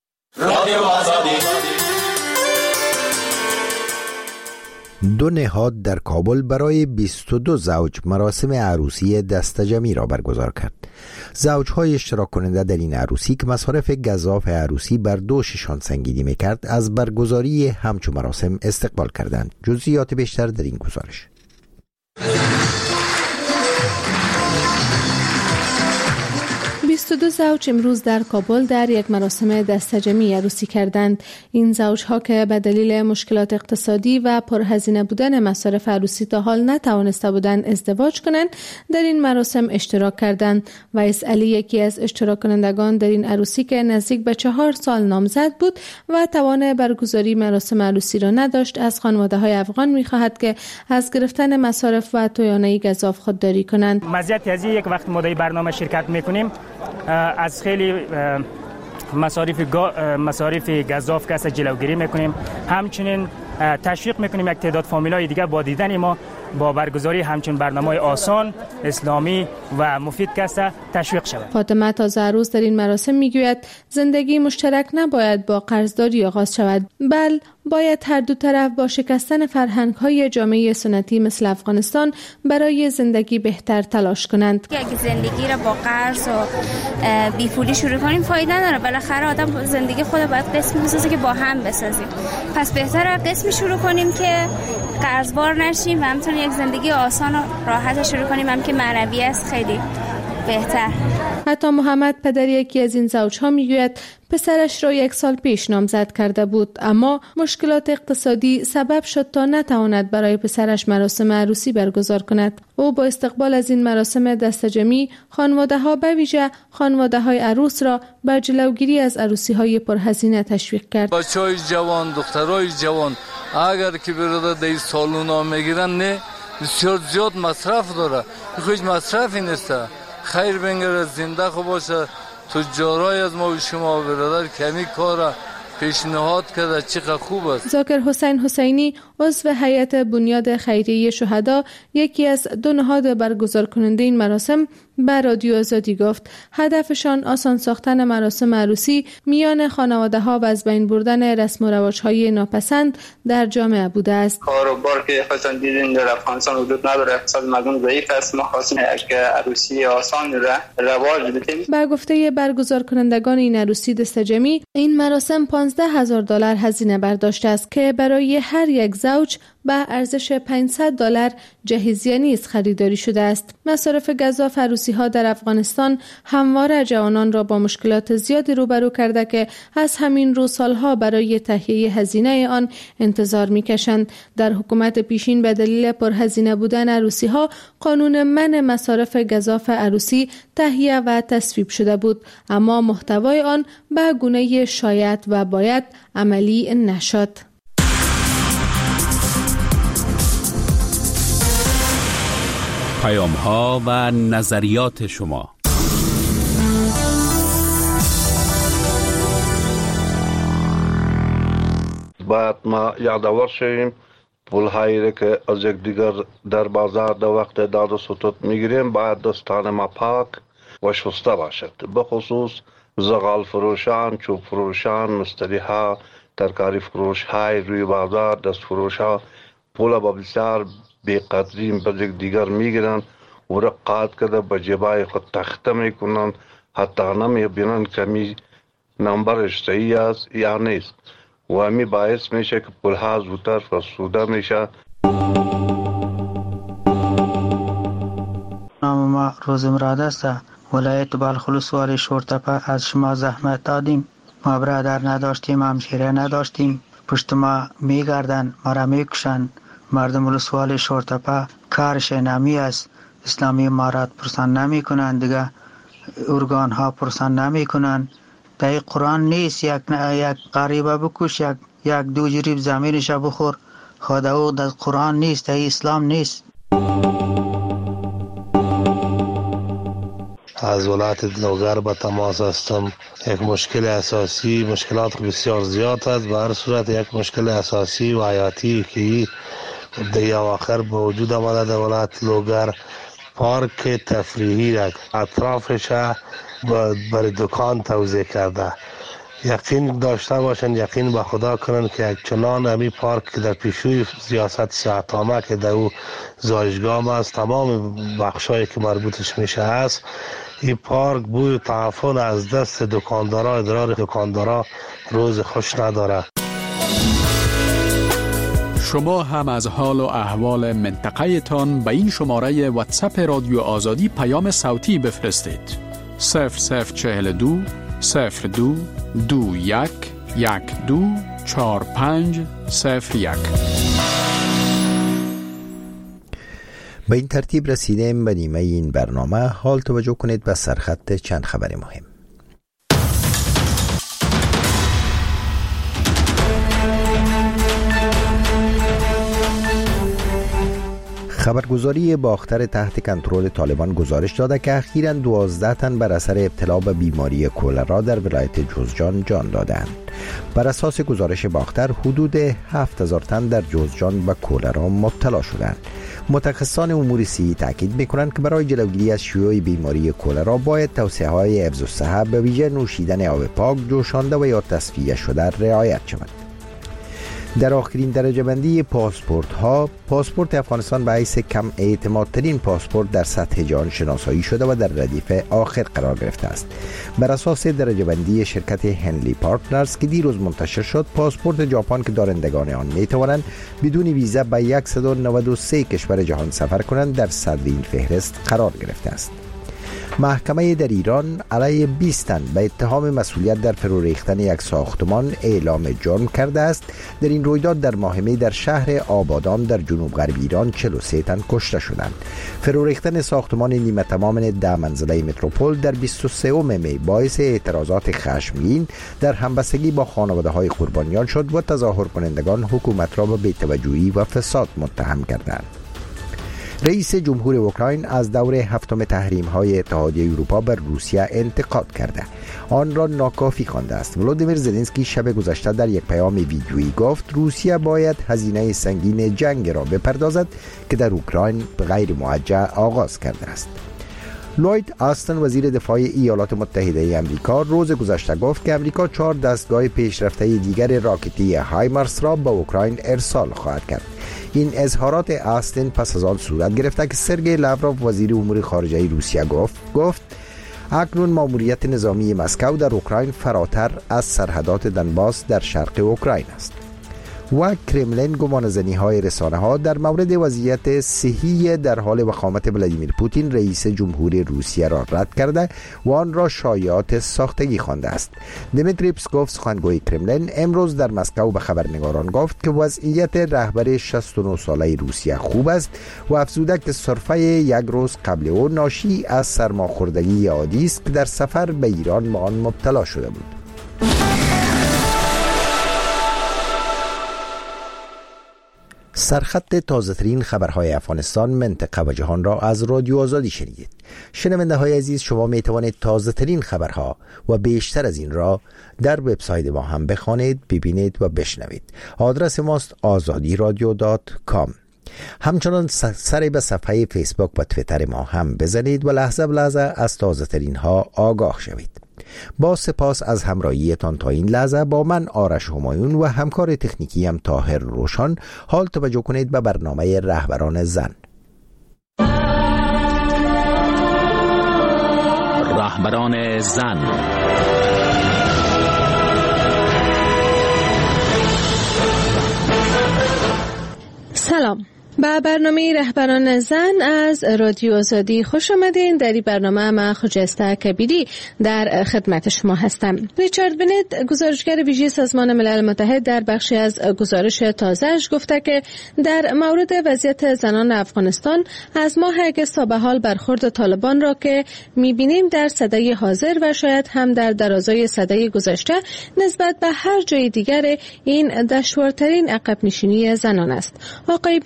S1: دو نهاد در کابل برای 22 زوج مراسم عروسی دسته‌جمعی را برگزار کرد. زوجهای اشتراک کننده در این عروسی که مصارف گزاف عروسی بر دوششان سنگینی میکرد از برگزاری همچون مراسم استقبال کردند. جزئیات بیشتر در این گزارش.
S7: 22 زوج امروز در کابل در یک مراسم دسته‌جمعی عروسی کردند. این زوجها که به دلیل مشکلات اقتصادی و پرهزینه بودن مصارف عروسی تا حال نتوانسته بودند ازدواج کنند، در این مراسم اشتراک کردند. ویس علی یکی از اشتراک کنندگان در این عروسی که نزدیک به 4 سال نامزد بود و توان برگزاری مراسم عروسی را نداشت، از خانواده‌های افغان می‌خواهد که از گرفتن مصارف و توانایی گزاف خودداری کنند.
S19: مزیت از یک وقت ما در برنامه شرکت می‌کنیم، از خیلی مصارف گزاف کسا جلوگیری میکنیم. همچنین تشویق میکنیم یک تعداد فامیلای دیگه با دیدن ما با برگزاری همچون برنامه‌های آسان، اسلامی و مفید کسا تشویق شود.
S7: فاطمه تازه عروس در این مراسم میگوید زندگی مشترک نباید با قرضداری آغاز شود، بل باید هر دو طرف با شکستن فرهنگ‌های جامعه سنتی مثل افغانستان برای زندگی بهتر تلاش کنند.
S20: اگه زندگی را با قرض و بیپولی شروع کنیم فایده نداره. بالاخره آدم زندگی خود باید قسمی بسازه که با هم بسازیم. پس بهتره قسمی شروع کنیم که قرضبار نشیم و همچنین یک زندگی آسان و راحت شروع کنیم، هم که معنوی است خیلی بهتر.
S7: حتی محمد پدر یکی از این زوجها میگوید پسرش را 1 سال پیش نامزد کرده بود، اما مشکلات اقتصادی سبب شد تا نتواند برای پسرش مراسم عروسی برگزار کند. او با استقبال از این مراسم دسته‌جمعی خانواده‌ها به ویژه خانواده‌های عروس را بر جلوگیری از عروسی‌های پرهزینه تشویق کرد.
S21: بچه‌های جوان، دخترای جوان اگر که برده در سالونا میگیرن نه بسیار زیاد مصرف داره. هیچ مصرفی نیست. خیر بنگره، زنده خوب باشه. تجارای از ما و شما برادر کمی کار پیشنهاد کرده، چقدر خوب است.
S7: ذاکر حسین حسینی عضو هیئت بنیاد خیریه شهدا، یکی از 2 نهاد برگزار کننده این مراسم، به رادیو آزادی گفت هدفشان آسان ساختن مراسم عروسی میان خانواده‌ها و از بین بردن رسم و رواج‌های ناپسند در جامعه بوده است.
S22: کاروبار که خودتان دیدین در افغانستان وجود نداره، اقتصاد مردم ضعیف است. ما خواستیم یک عروسی آسان رواج بدیم.
S7: با گفته برگزار کنندگان این عروسی دسته‌جمعی، این مراسم $15,000 هزینه برداشته است که برای هر یک زوج به ارزش $500 جهیزیه نیز خریداری شده است. مصارف گزاف عروسی‌ها در افغانستان همواره جوانان را با مشکلات زیادی روبرو کرده که از همین رو سالها برای تهیه هزینه آن انتظار می‌کشند. در حکومت پیشین به دلیل پرهزینه بودن عروسی‌ها قانون منع مصارف گزاف عروسی تهیه و تصویب شده بود، اما محتوای آن به گونه شاید و باید عملی نشد.
S5: پیام‌ها و نظریات شما.
S23: باید ما یادآور شویم پول‌هایی که از یکدیگر در بازار در وقت داد و ستد می‌گیریم باید دستان ما پاک و شسته باشد. بخصوص زغال فروشان، چوب فروشان، مشتری‌ها، ترکاری فروش‌های روی بازار، دست فروش‌ها پول با بسیار بی‌قدری به دیگر میگیرند و رقات کرده به جیبای خود تخته میکنند، حتی نمیبینند که می نمبرش صحیح است یا نیست و همی باعث میشه که پولها زودتر فرسوده میشه.
S12: نام ما روزمراد است. ولایت بلخ ولسوالی شورتپه از شما زحمت دادیم. ما برادر نداشتیم، همشیره نداشتیم، پشت ما میگردن، ما را میکشن. مردم ولسوالی شورتپه کارش نمی است. اسلامی امارات پرسان نمی کنند، دیگه ارگان ها پرسان نمی کنند. در قرآن نیست یک غریبه بکش، یک 2 جریب زمینش بخور. خود او در قرآن نیست، در اسلام نیست.
S2: از ولایت لوگر به تماس هستم. یک مشکل اساسی، مشکلات بسیار زیاد است. به هر صورت یک مشکل اساسی و حیاتی که در آخر به وجود آمده در ولایت لوگر، پارک تفریحی را اطرافش برای دکان توزیع کرده. یقین داشته باشند، یقین به خدا کنند که یک چنان همی پارک که در پیشوی سیاست صحت‌عامه که در او زایشگاه است، تمام بخشایی که مربوطش میشه است، این پارک بوی تعفن از دست دکاندارا، ادرار دکاندارا روز خوش نداره.
S5: شما هم از حال و احوال منطقه تان به این شماره واتساپ رادیو آزادی پیام صوتی بفرستید. 0042 02 21 12 45 01.
S1: به این ترتیب رسیدیم به نیمه این برنامه. حال توجه کنید به سرخط چند خبر مهم. خبرگزاری باختر تحت کنترل طالبان گزارش داده که اخیراً 12 تن بر اثر ابتلا به بیماری کولرا در ولایت جوزجان جان دادند. بر اساس گزارش باختر حدود 7000 تن در جوزجان به کولرا مبتلا شدند. متخصصان امور صحی تاکید می‌کنند که برای جلوگیری از شیوع بیماری کولرا باید توصیه‌های حفظ الصحه به ویژه نوشیدن آب پاک، جوشانده و یا تصفیه شده رعایت شود. در آخرین درجه بندی پاسپورت افغانستان به حیث کم اعتمادترین پاسپورت در سطح جهان شناسایی شده و در ردیف آخر قرار گرفته است. بر اساس درجه بندی شرکت هنلی پارتنرز که دیروز منتشر شد، پاسپورت ژاپن که دارندگان آن می توانند بدون ویزا به 193 کشور جهان سفر کنند در صدر این فهرست قرار گرفته است. محکمه در ایران علیه 20 تن به اتهام مسئولیت در فرو ریختن یک ساختمان اعلام جرم کرده است. در این رویداد در ماه می در شهر آبادان در جنوب غرب ایران 43 تن کشته شدند. فرو ریختن ساختمان نیمه تمام 10 منزله متروپول در 23 می باعث اعتراضات خشمگین در همبستگی با خانواده های قربانیان شد و تظاهر کنندگان حکومت را به بی‌توجهی و فساد متهم کردند. رئیس جمهور اوکراین از دور هفتم تحریم‌های اتحادیه اروپا بر روسیه انتقاد کرده، آن را ناکافی خوانده است. ولودیمیر زلنسکی شب گذشته در یک پیام ویدیویی گفت روسیه باید هزینه سنگین جنگ را بپردازد که در اوکراین غیر موجه آغاز کرده است. لوید آستن وزیر دفاع ایالات متحده آمریکا روز گذشته گفت که آمریکا 4 دستگاه پیشرفته دیگر راکتی هایمارس را به اوکراین ارسال خواهد کرد. این اظهارات آستن پس از آن صورت گرفته که سرگئی لاوروف وزیر امور خارجه روسیه گفت اکنون ماموریت نظامی مسکو در اوکراین فراتر از سرحدات دنباس در شرق اوکراین است. و کرملین گمانه‌زنی‌های رسانه‌ها در مورد وضعیت صحی در حال وخامت ولادیمیر پوتین رئیس جمهور روسیه را رد کرده و آن را شایعات ساختگی خوانده است. دمیتری پسکوف سخنگوی کرملین امروز در مسکو به خبرنگاران گفت که وضعیت رهبر 69 ساله روسیه خوب است و افزوده که سرفه یک روز قبل او ناشی از سرماخوردگی عادی است که در سفر به ایران به آن مبتلا شده بود. سرخط تازه‌ترین خبرهای افغانستان، منطقه و جهان را از رادیو آزادی شنیدید. شنونده های عزیز، شما می توانید تازه‌ترین خبرها و بیشتر از این را در وبسایت ما هم بخوانید، ببینید و بشنوید. آدرس ماست azadiradio.com. همچنان سری به صفحه فیسبوک و تویتر ما هم بزنید و لحظه به لحظه از تازه‌ترین ها آگاه شوید. با سپاس از همراهیتان تا این لحظه با من آرش همایون و همکار تکنیکی هم طاهر روشان. حال توجه کنید به برنامه رهبران زن.
S5: رهبران زن.
S7: سلام، به برنامه رهبران زن از رادیو آزادی خوش آمدین. در این برنامه من خجسته کبیری در خدمت شما هستم. ریچارد بنت، گزارشگر ویژه سازمان ملل متحد، در بخشی از گزارش تازه‌اش گفته که در مورد وضعیت زنان افغانستان از ماه اگست تا به حال برخورد طالبان را که می‌بینیم در سده حاضر و شاید هم در درازای سده گذشته نسبت به هر جای دیگر این دشوارترین عقب نشینی زنان است. آقای بنت گفت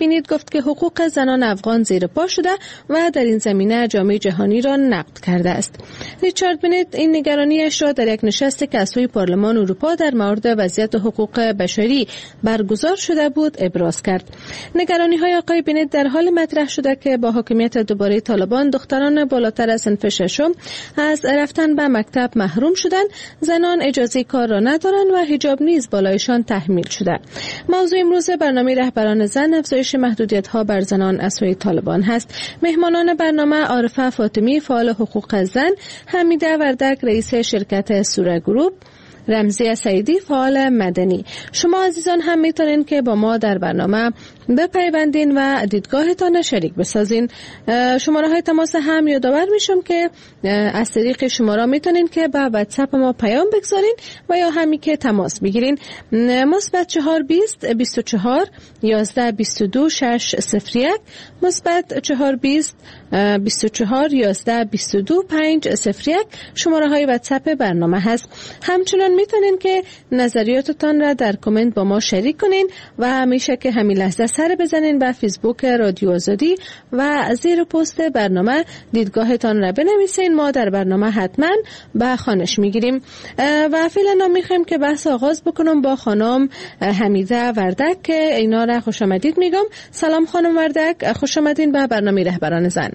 S7: گفت که حقوق زنان افغان زیر پا شده و در این زمینه جامعه جهانی را نقد کرده است. ریچارد بنت این نگرانیش را در یک نشست که از سوی پارلمان اروپا در مورد وضعیت حقوق بشری برگزار شده بود ابراز کرد. نگرانی‌های آقای بنت در حال مطرح شده که با حاکمیت دوباره طالبان دختران بالاتر از صنف ششم از رفتن به مکتب محروم شدند، زنان اجازه کار را ندارند و حجاب نیز بالایشان تحمیل شده. موضوع امروز برنامه رهبران زن افزایش محدودیت‌ها بر زنان از سوی طالبان هست. مهمانان برنامه عارفه فاطمی فعال حقوق زن، حمیده وردک رئیس شرکت سوره گروپ، رمزی سعیدی فعال مدنی. شما عزیزان هم میتونین که با ما در برنامه بپیوندین و دیدگاهتان شریک بسازین. شماره های تماس هم یادآور میشم که از طریق شماره میتونین که به واتساپ ما پیام بگذارین و یا همی که تماس بگیرین. مثبت 420 24 11 22 601 مثبت 420 24 11 22 501 شماره های واتساپ برنامه هست. همچنین میتونین که نظریاتتان را در کامنت با ما شریک کنین و همیشه که همین لحظه سر بزنین به فیسبوک رادیو آزادی و زیر پست برنامه دیدگاهتان را بنویسین. ما در برنامه حتما به خوانش میگیریم و فعلا میخوایم که بحث آغاز بکنم با خانم حمیده وردک که اینا را خوش آمدید میگم. سلام خانم وردک، خوش آمدین به برنامه رهبران زن.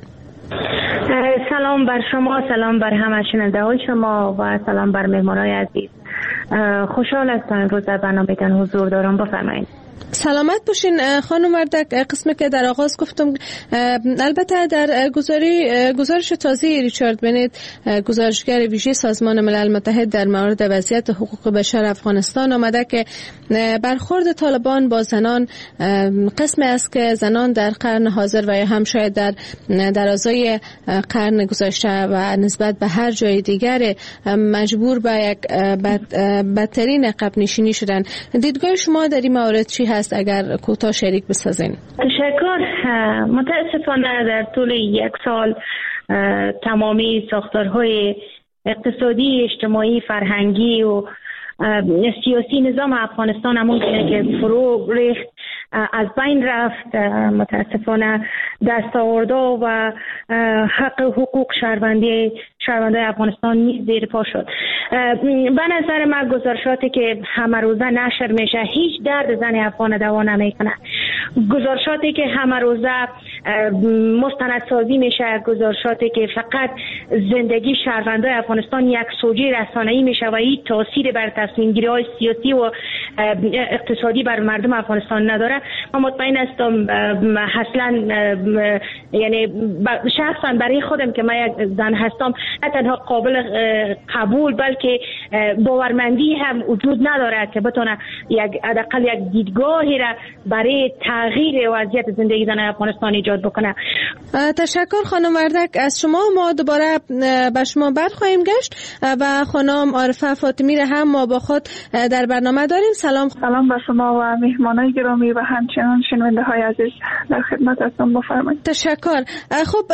S3: سلام بر شما، سلام بر همه شنونده‌های شما و سلام بر مهمانای عزیز. خوشحال هستم امروز در برنامه‌تان حضور دارم. بفرمایید.
S7: سلامت باشین خانم وردک. قسمی که در آغاز گفتم البته در گزارش تازه ریچارد بنت گزارشگر ویژه سازمان ملل متحد در مورد وضعیت حقوق بشر افغانستان آمده که برخورد طالبان با زنان قسمی است که زنان در قرن حاضر و یا هم شاید در درازای قرن گذشته و نسبت به هر جای دیگر مجبور به یک بدترین عقب نشینی شدن. دیدگاه شما در این مورد چی هست اگر کوتاه شریک بسازین؟
S3: تشکر. متاسفانه در طول یک سال تمامی ساختارهای اقتصادی، اجتماعی، فرهنگی و سیاسی نظام افغانستان همون که فرو ریخت، از بین رفت. متاسفانه دستاوردها و حق حقوق شهروندای افغانستان نیز زیر پا شد. به نظر من گزارشاتی که همه روزه نشر میشه هیچ درد زن افغان دوا نمیکنه. گزارشاتی که همه روزه مستندسازی میشه، گزارشاتی که فقط زندگی شهروندای افغانستان یک سوژه رسانه‌ای میشه و هیچ تأثیری بر تصمیم گیری های سیاسی و اقتصادی بر مردم افغانستان نداره. من مطمئن هستم اصلا یعنی شخصا برای خودم که من یک زن هستم نه تنها قابل قبول بلکه باورمندی هم وجود نداره که بتونه حداقل یک دیدگاهی را برای تغییر وضعیت زندگی زن افغانستان ایجاد بکنه.
S7: تشکر خانم وردک از شما. ما دوباره به شما برخواهیم گشت و خانم عارفه فاطمی را هم ما با خود در برنامه داریم. سلام
S8: به شما و مهمانای گرامی و همچنان شنونده های عزیز، در خدمت هستم. بفرمایید.
S7: تشکر. خب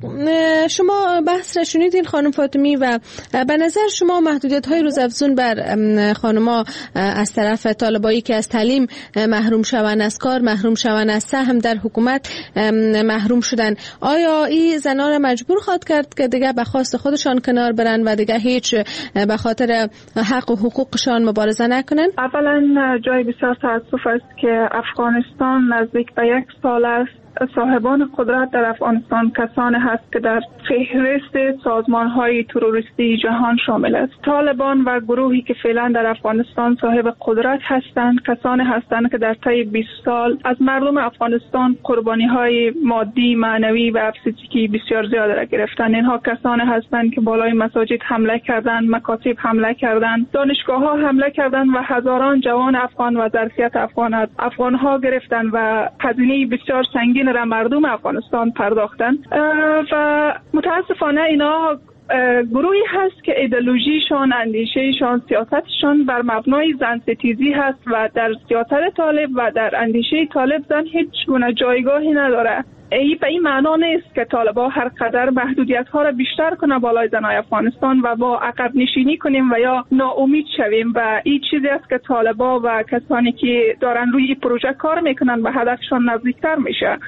S7: شما بحث را شنیدین خانم فاطمی و به نظر شما محدودیت های روزافزون بر خانم‌ها از طرف طالبایی که از تعلیم محروم شوند، از کار محروم شوند، از سهم در حکومت محروم شدن، آیا این زنان را مجبور خواهد کرد که دیگه به خواست خودشان کنار برن و دیگه هیچ به خاطر حق و حقوقشان مبارزه نکنن؟
S8: اولا جای بسیار تاسف است که افغانستان نزدیک به 1 سال است صاحبان قدرت در افغانستان کسانی هست که در فهرست سازمان‌های تروریستی جهان شامل است. طالبان و گروهی که فعلا در افغانستان صاحب قدرت هستند کسانی هستند که در طی 20 سال از مردم افغانستان قربانی‌های مادی، معنوی و فیزیکی بسیار زیاد را گرفتند. اینها کسانی هستند که بالای مساجد حمله کردند، مکاتب حمله کردند، دانشگاه‌ها حمله کردند و هزاران جوان افغان و ظرفیت افغان‌ها گرفتند و هزینه بسیار سنگین را مردم افغانستان پرداختن و متاسفانه اینا گروهی هست که ایدئولوژیشان، اندیشهشان، سیاستشان بر مبنای زن ستیزی هست و در سیاست طالب و در اندیشه طالب زن هیچ گونه جایگاهی نداره. این به این معنا نیست که طالبان هر قدر محدودیت ها را بیشتر کنه بالای زنای افغانستان و با عقب نشینی کنیم و یا ناامید شویم و این چیزی است که طالبان و کسانی که دارن روی پروژه کار میکنن به هدفشان نزدیکتر میشه.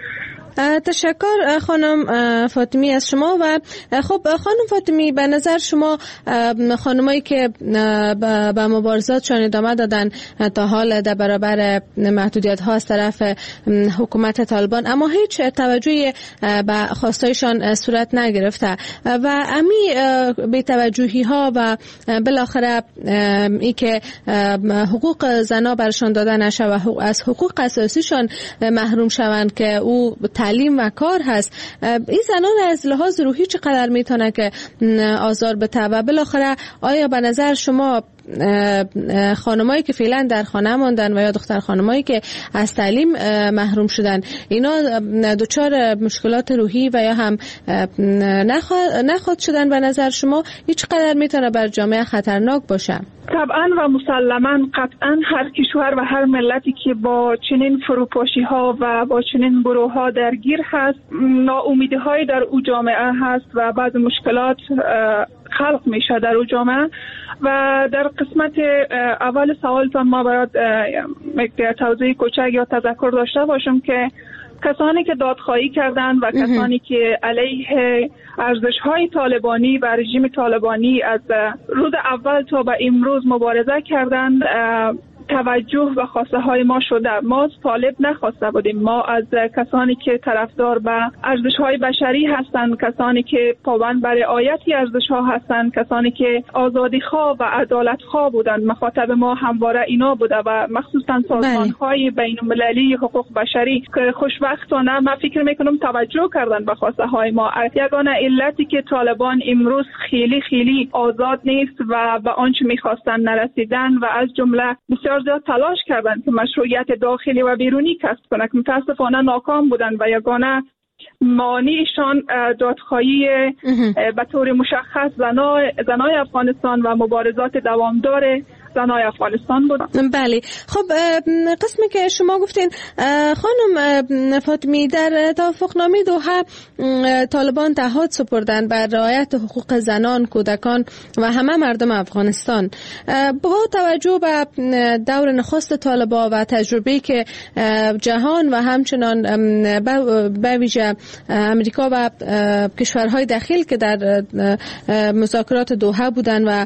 S7: تشکر خانم فاطمی از شما. و خب خانم فاطمی، به نظر شما خانمایی که به مبارزاتشان ادامه دادن تا حال در برابر محدودیت ها از طرف حکومت طالبان اما هیچ توجهی به خواستایشان صورت نگرفته و امی بی توجهی ها و بالاخره ای که حقوق زنا برشان داده نشه و از حقوق اساسیشان محروم شوند که او تعلیم و کار هست، این زنان از لحاظ روحی چقدر میتونه که آزار بده و بالاخره آیا به نظر شما خانمایی که فعلا در خانه ماندن و یا دختر خانمایی که از تعلیم محروم شدن اینا دچار مشکلات روحی و یا هم نخواد شدن به نظر شما هیچ قدر میتونه بر جامعه خطرناک باشه؟
S8: طبعا و مسلما قطعا هر کشور و هر ملتی که با چنین فروپاشی ها و با چنین گروه ها درگیر هست ناامیدی های در او جامعه هست و بعض مشکلات خلق میشه در او جامعه. و در قسمت اول سوالتان ما باید توضیح کوچک یا تذکر داشته باشم که کسانی که دادخواهی کردند و کسانی که علیه ارزش‌های طالبانی و رژیم طالبانی از روز اول تا به امروز مبارزه کردند توجه و خواسته های ما شده. ما طالب نخواسته بودیم، ما از کسانی که طرفدار به ارزش های بشری هستند، کسانی که پابند بر رعایت ارزش ها هستند، کسانی که آزادی خواه و عدالت خواه بودند، مخاطب ما همواره اینا بوده و مخصوصا سازمان های بین المللی حقوق بشری که خوشبختانه من فکر میکنم توجه کردن به خواسته های ما. یگانه علتی که طالبان امروز خیلی آزاد نیست و به آنچه میخواستن نرسیدن و از جمله بسیار زیاد تلاش کردند که مشروعیت داخلی و بیرونی کسب کنند، متاسفانه ناکام بودند و یگانه مانعشان دادخواهی به طور مشخص زنای افغانستان و مبارزات دوامدار زنای افغانستان بود.
S7: بله، خب قسمی که شما گفتین خانم فاطمی در توافقنامه دوحه طالبان تعهد سپردن بر رعایت حقوق زنان، کودکان و همه مردم افغانستان. با توجه به دور نخست طالبان و تجربه‌ای که جهان و همچنان به ویژه امریکا و کشورهای داخل که در مذاکرات دوحه بودن و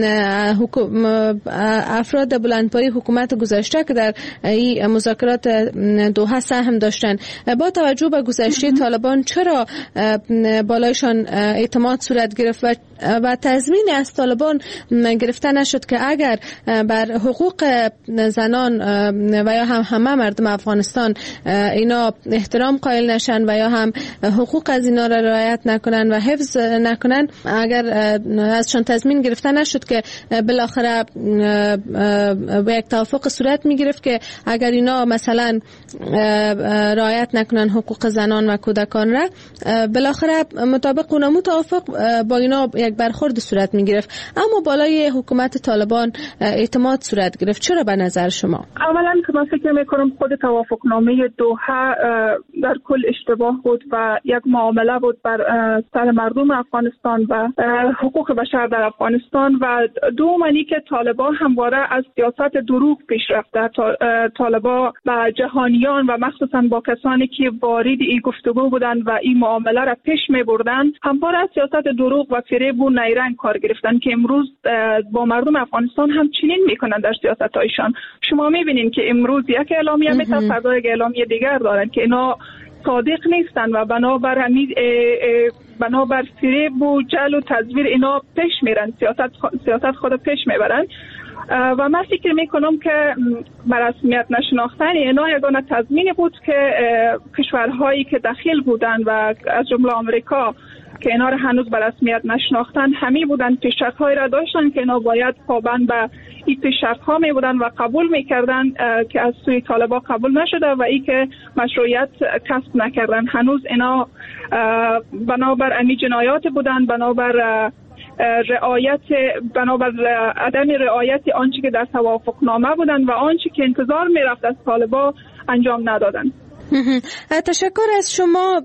S7: افراد بلندپایه حکومت گذشته که در این مذاکرات دوحه سهم داشتن، با توجه به گذشته طالبان چرا بالایشان اعتماد صورت گرفت و تضمین از طالبان گرفته نشد که اگر بر حقوق زنان و یا هم همه مردم افغانستان اینا احترام قائل نشن و یا هم حقوق از اینا را رعایت نکنن و حفظ نکنن، اگر ازشان تضمین گرفته نشد که بالاخره به یک توافق صورت می گرفت که اگر اینا مثلا رعایت نکنن حقوق زنان و کودکان را، بالاخره مطابق اونمو توافق با اینا یک برخورد صورت می گرفت. اما بالای حکومت طالبان اعتماد صورت گرفت. چرا به نظر شما؟
S8: اولا که من فکر می کنم خود توافقنامه دوحه در کل اشتباه بود و یک معامله بود بر سر مردم افغانستان و حقوق بشر در افغانستان و دومانی که طالبان همواره از سیاست دروغ پیش رفته. طالبان با جهانیان و مخصوصا با کسانی که وارد این گفتگو بودن و این معامله را پیش می بردن همواره از سیاست دروغ و فریب و نیرنگ کار گرفتن که امروز با مردم افغانستان هم چنین میکنن در سیاست هایشان. شما میبینین که امروز یک اعلامیه میتونه فردا یک اعلامیه دیگر دارن که اینا صادق نیستن و بنابر فریب و جعل و تزویر اینا پیش میرن، سیاست خود پیش میبرن و من فکر میکنم که برسمیت نشناختن اینا یگانه تضمین بود که کشورهایی که داخل بودن و از جمله آمریکا که اینا را هنوز به رسمیت نشناختن همی بودن، پیشرفت‌هایی را داشتن که اینا باید پابند به این پیشرفت‌ها می بودن و قبول میکردن که از سوی طالبان قبول نشده و ای که مشروعیت کسب نکردن. هنوز اینا بنابر امی جنایات بودن، بنابر عدم رعایت آنچه که در توافقنامه بودن و آنچه که انتظار میرفت از طالبان انجام ندادن.
S7: تشکر از شما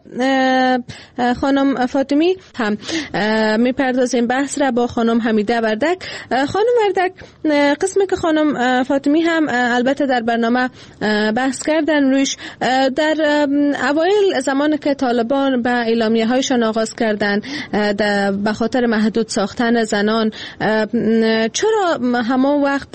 S7: خانم فاطمی. هم میپردازیم بحث را با خانم حمیده وردک. خانم وردک، قسمی که خانم فاطمی هم البته در برنامه بحث کردن رویش، در اوایل زمانی که طالبان به اعلامیه هایشان آغاز کردن به خاطر محدود ساختن زنان، چرا همان وقت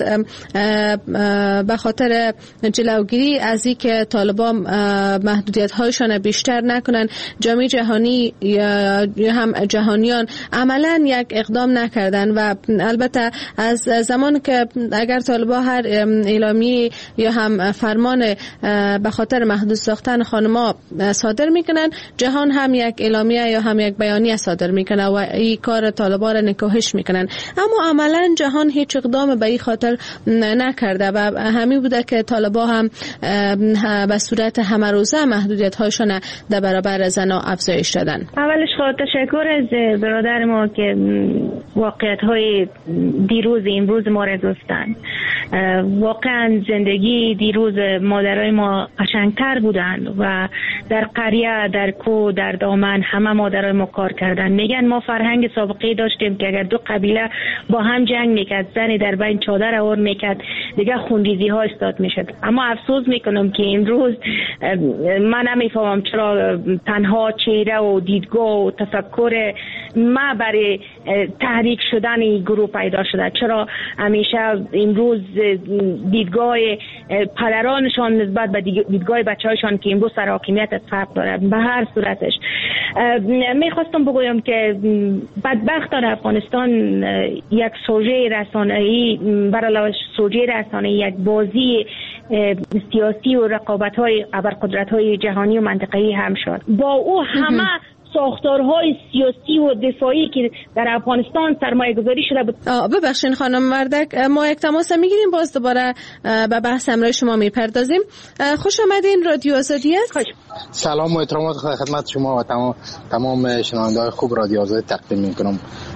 S7: به خاطر جلوگیری از این که طالبان محدودیت هایشان بیشتر نکنن، جامعه جهانی یا هم جهانیان عملا یک اقدام نکردن؟ و البته از زمان که اگر طالبان هر اعلامیه یا هم فرمان به خاطر محدود ساختن خانما صادر میکنن، جهان هم یک اعلامیه یا هم یک بیانیه صادر میکنه و این کار طالبان را نکوهش میکنن، اما عملا جهان هیچ اقدام به این خاطر نکرده و همین بوده که طالبان هم به صورت همه روزه محدودیت هاشون در برابر زنها افزایش دادن.
S3: اولش خواهد تشکر از برادر ما که واقعیت های دیروز امروز ما را گفتن. واقعا زندگی دیروز مادرای ما قشنگتر بودن و در قریه، در کوه، در دامن همه مادرای ما کار کردن. میگن ما فرهنگ سابقه داشتیم که اگر دو قبیله با هم جنگ میکرد، زنی در بین چادر آور میکرد، دیگه خونریزی ها استاد میشد. اما افسوس میکنم که امروز من نمیفهمم چرا تنها چهره و دیدگاه و تفکر ما برای تحریک شدن این گروه پیدا شده. چرا همیشه امروز دیدگاه پدرانشان نسبت به دیدگاه بچه‌هاشان که امروز سر حاکمیت فرق داره؟ به هر صورتش میخواستم بگویم که بدبختانه افغانستان یک سوژه رسانه‌ای، برای سوژه رسانه‌ای یک بازی سیاسی و رقابت‌های ابرقدرت‌های جهانی و منطقه‌ای هم شد. با او همه ساختارهای سیاسی و دفاعی که در افغانستان سرمایه گذاری شده بود.
S7: ببخشید خانم وردک، ما یک تماس میگیریم، باز دوباره به بحث امروز شما میپردازیم. خوش آمدین، رادیو آزادی است.
S4: سلام و احترامات خدمت شما و تمام شنونده‌های خوب رادیو آزادی تقدیم میکنم.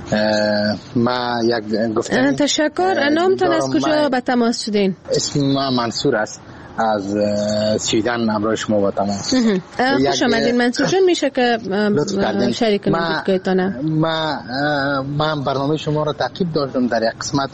S4: ما یک گفتنی.
S7: تشکر. نامتون از کجا به تماس شدین؟
S4: اسم ما منصور است، از سویدن همراه شما با تماس.
S7: خوش آمدین منصور جان، میشه که شریک کنید دیدگاهتونه؟
S4: من برنامه شما را تعقیب داشتم. در یک قسمت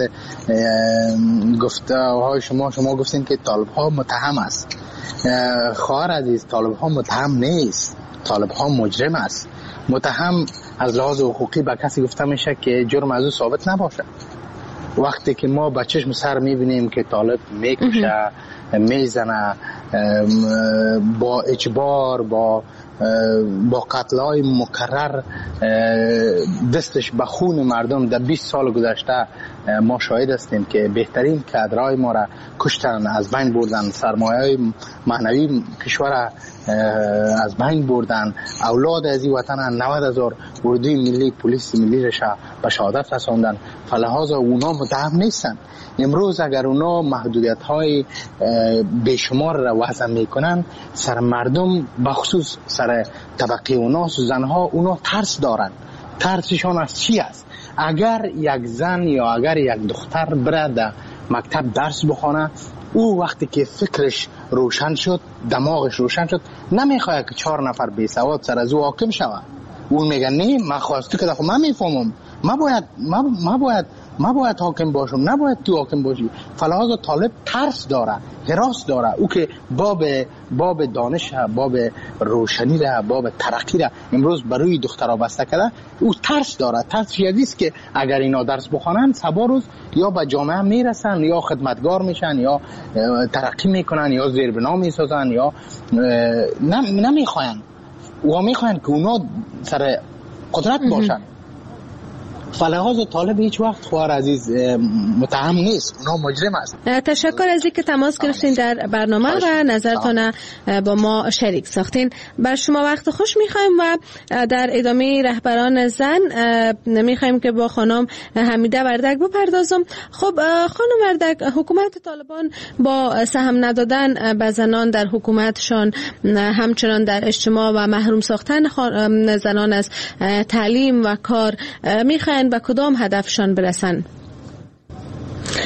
S4: گفته‌های شما گفتین که طالب ها متهم است. خواهر عزیز، طالب ها متهم نیست، طالب ها مجرم است. متهم از لحاظ حقوقی به کسی گفته میشه که جرم از او ثابت نباشه. وقتی که ما با چشم سر میبینیم که طالب میکشه، میزنه، با اجبار، با قتل‌های مکرر دستش به خون مردم در 20 سال گذشته ما شاهد هستیم که بهترین کادرهای ما را کشتن، از بین بردن، سرمایه‌های معنوی کشور از بین بردن، اولاد از این وطن 90,000 اردوی ملی، پلیس ملی را به شهادت رساندن. فلحاظ اونا متهم نیستن. امروز اگر اونا محدودیت‌های بیشمار را وضع میکنن، سر مردم بخصوص سر طبقه اوناس و زنها، اونا ترس دارن. ترسشان از چی است؟ اگر یک زن یا اگر یک دختر بره در مکتب درس بخونه، او وقتی که فکرش روشن شد، دماغش روشن شد، نمیخواد که 4 نفر بی سواد سر از او حاکم شود. اون میگه نه، من خواستی که خب من میفهمم، ما باید حاکم باشم، نباید تو حاکم باشی. فلحاظ طالب ترس داره، هراس داره. او که باب دانش، باب روشنی را، باب ترقی را امروز بروی دخترها بسته کرده. او ترس داره. ترس یادیست که اگر اینا درس بخونن، سبا روز یا به جامعه میرسن، یا خدمتگار میشن، یا ترقی میکنن، یا زیربنا میسازن، یا نمیخواین و میخواین که اونا سر قدرت باشن. فلحاظ طالب هیچ وقت خواهر عزیز متهم نیست، اونا مجرم است.
S7: تشکر از اینکه تماس گرفتین در برنامه و نظرتون با ما شریک ساختین. بر شما وقت خوش میخوایم و در ادامه رهبران زن میخوایم که با خانم حمیده وردک بپردازم. خب خانم وردک، حکومت طالبان با سهم ندادن به زنان در حکومتشان، همچنان در اجتماع و محروم ساختن زنان از تعلیم و کار، میخواین به کدام هدفشان برسن؟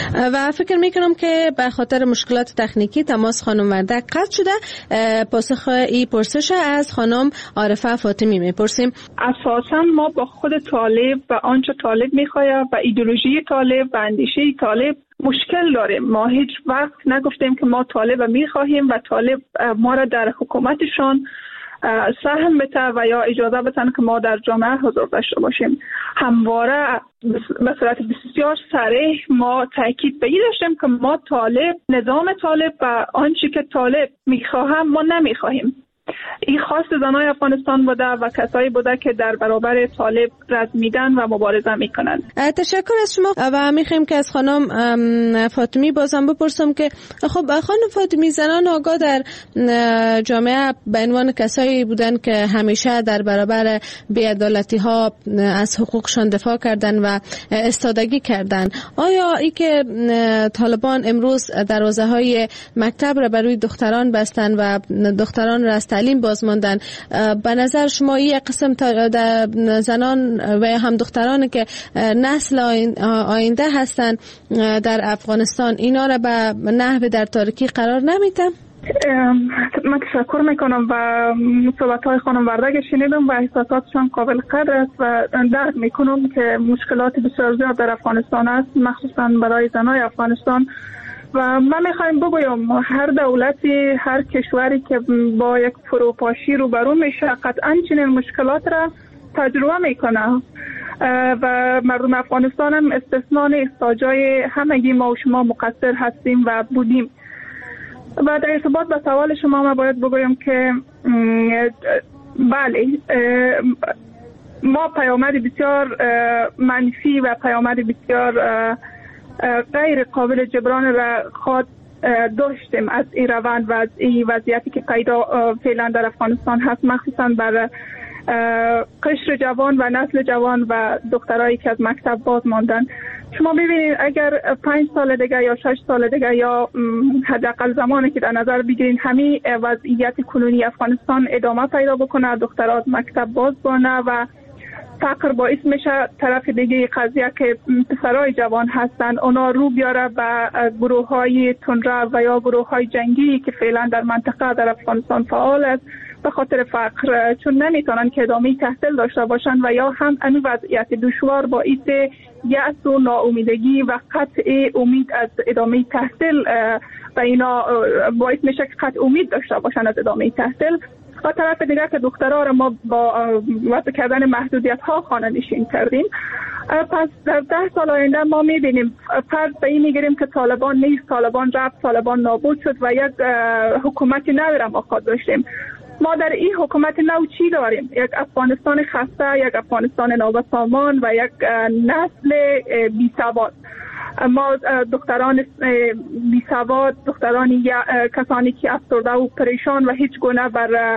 S7: و فکر میکنم که به خاطر مشکلات تکنیکی تماس خانم وردک قطع شده. پاسخ این پرسش از خانم عارفه فاطمی میپرسیم.
S8: اساسا ما با خود طالب و آنچه طالب میخواد و ایدئولوژی طالب و اندیشه طالب مشکل داریم. ما هیچ وقت نگفتیم که ما طالب میخواهیم و طالب ما را در حکومتشان سهم بده و یا اجازه بدن که ما در جامعه حضور داشته باشیم. همواره به صورت بسیار صریح ما تاکید به این داشتیم که ما طالب، نظام طالب و آنچه که طالب میخواهم ما نمیخواهیم. این خواست زنای افغانستان بوده و کسایی بوده که در برابر طالب رد میدن و مبارزه میکنن.
S7: تشکر از شما و میخوایم که از خانم فاطمی بازم بپرسم که خب خانم فاطمی، زنان آگاه در جامعه به عنوان کسایی بودن که همیشه در برابر بی‌عدالتی ها از حقوقشان دفاع کردن و استادگی کردن. آیا ای که طالبان امروز دروازه های مکتب را برای دختران بستن و دختران را تعلیم بازماندن، به نظر شما این قسم زنان و هم دختران که نسل آینده هستند در افغانستان، اینا را به نحو در تاریکی قرار نمیده؟
S8: من تشکر میکنم و صحبت‌های خانم وردک شنیدم و احساساتشان قابل قدر است و درک میکنم که مشکلات بسیار زیاد در افغانستان است، مخصوصا برای زنای افغانستان. و من میخوایم بگویم هر دولتی، هر کشوری که با یک فروپاشی روبرو میشه قطعا چنین مشکلات را تجربه میکنه و مردم افغانستان هم استثناء نیست. تا جای همگی ما و شما مقصر هستیم و بودیم. و در ارتباط با سوال شما ما باید بگویم که بله، ما پیامد بسیار منفی و پیامد بسیار غیر قابل جبران را خود داشتیم از این روند و از این وضعیتی که پیدا فعلا در افغانستان هست، مخصوصا بر قشر جوان و نسل جوان و دخترایی که از مکتب باز ماندن. شما ببینید اگر 5 سال دیگه یا 6 سال دیگه یا حداقل زمانی که در نظر بگیرین همین وضعیت کنونی افغانستان ادامه پیدا بکنه، دخترها از مکتب باز بانه و فقر باعث میشه طرف دیگه قضیه که پسرای جوان هستن اونا رو بیاره به گروه های تندرو و یا گروه های جنگی که فعلا در منطقه در افغانستان فعال است، به خاطر فقر چون نمیتونن که ادامه تحصیل داشته باشن و یا هم این وضعیت دشوار باعث یأس و ناامیدگی و قطع امید از ادامه تحصیل و اینا باعث میشه که قطع امید داشته باشن از ادامه تحصیل. و طرف دیگر که دخترها را ما با وضع کردن محدودیت ها خانه نشین کردیم. پس در 10 سال آینده ما میبینیم فرض به این میگیریم که طالبان نیست، طالبان رفت، طالبان نابود شد و یک حکومت نو را ما خود داشتیم. ما در این حکومت نو چی داریم؟ یک افغانستان خسته، یک افغانستان نابسامان و یک نسل بی‌سواد. ما دختران بی‌سواد، دخترانی کسانی که افسرده و پریشان و هیچ گونه بر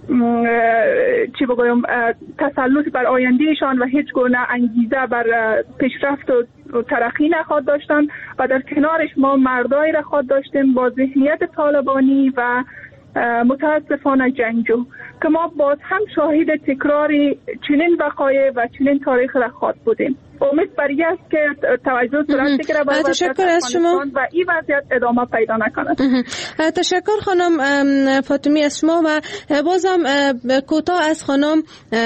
S8: چی بگویم تسلط بر آیندهشان و هیچ گونه انگیزه بر پیشرفت و ترقی نخواد داشتن و در کنارش ما مردایی را خود داشتیم با ذهنیت طالبانی و متاسفانه جنگجو که ما باز هم شاهد تکراری چنین وقایع و چنین تاریخ را خود بودیم. امید بر این است که توجه صورت بگیره و
S7: تشکر از شما
S8: و این وضعیت ادامه پیدا نکند.
S7: تشکر خانم فاطمی از شما و بازم کوتاه از خانم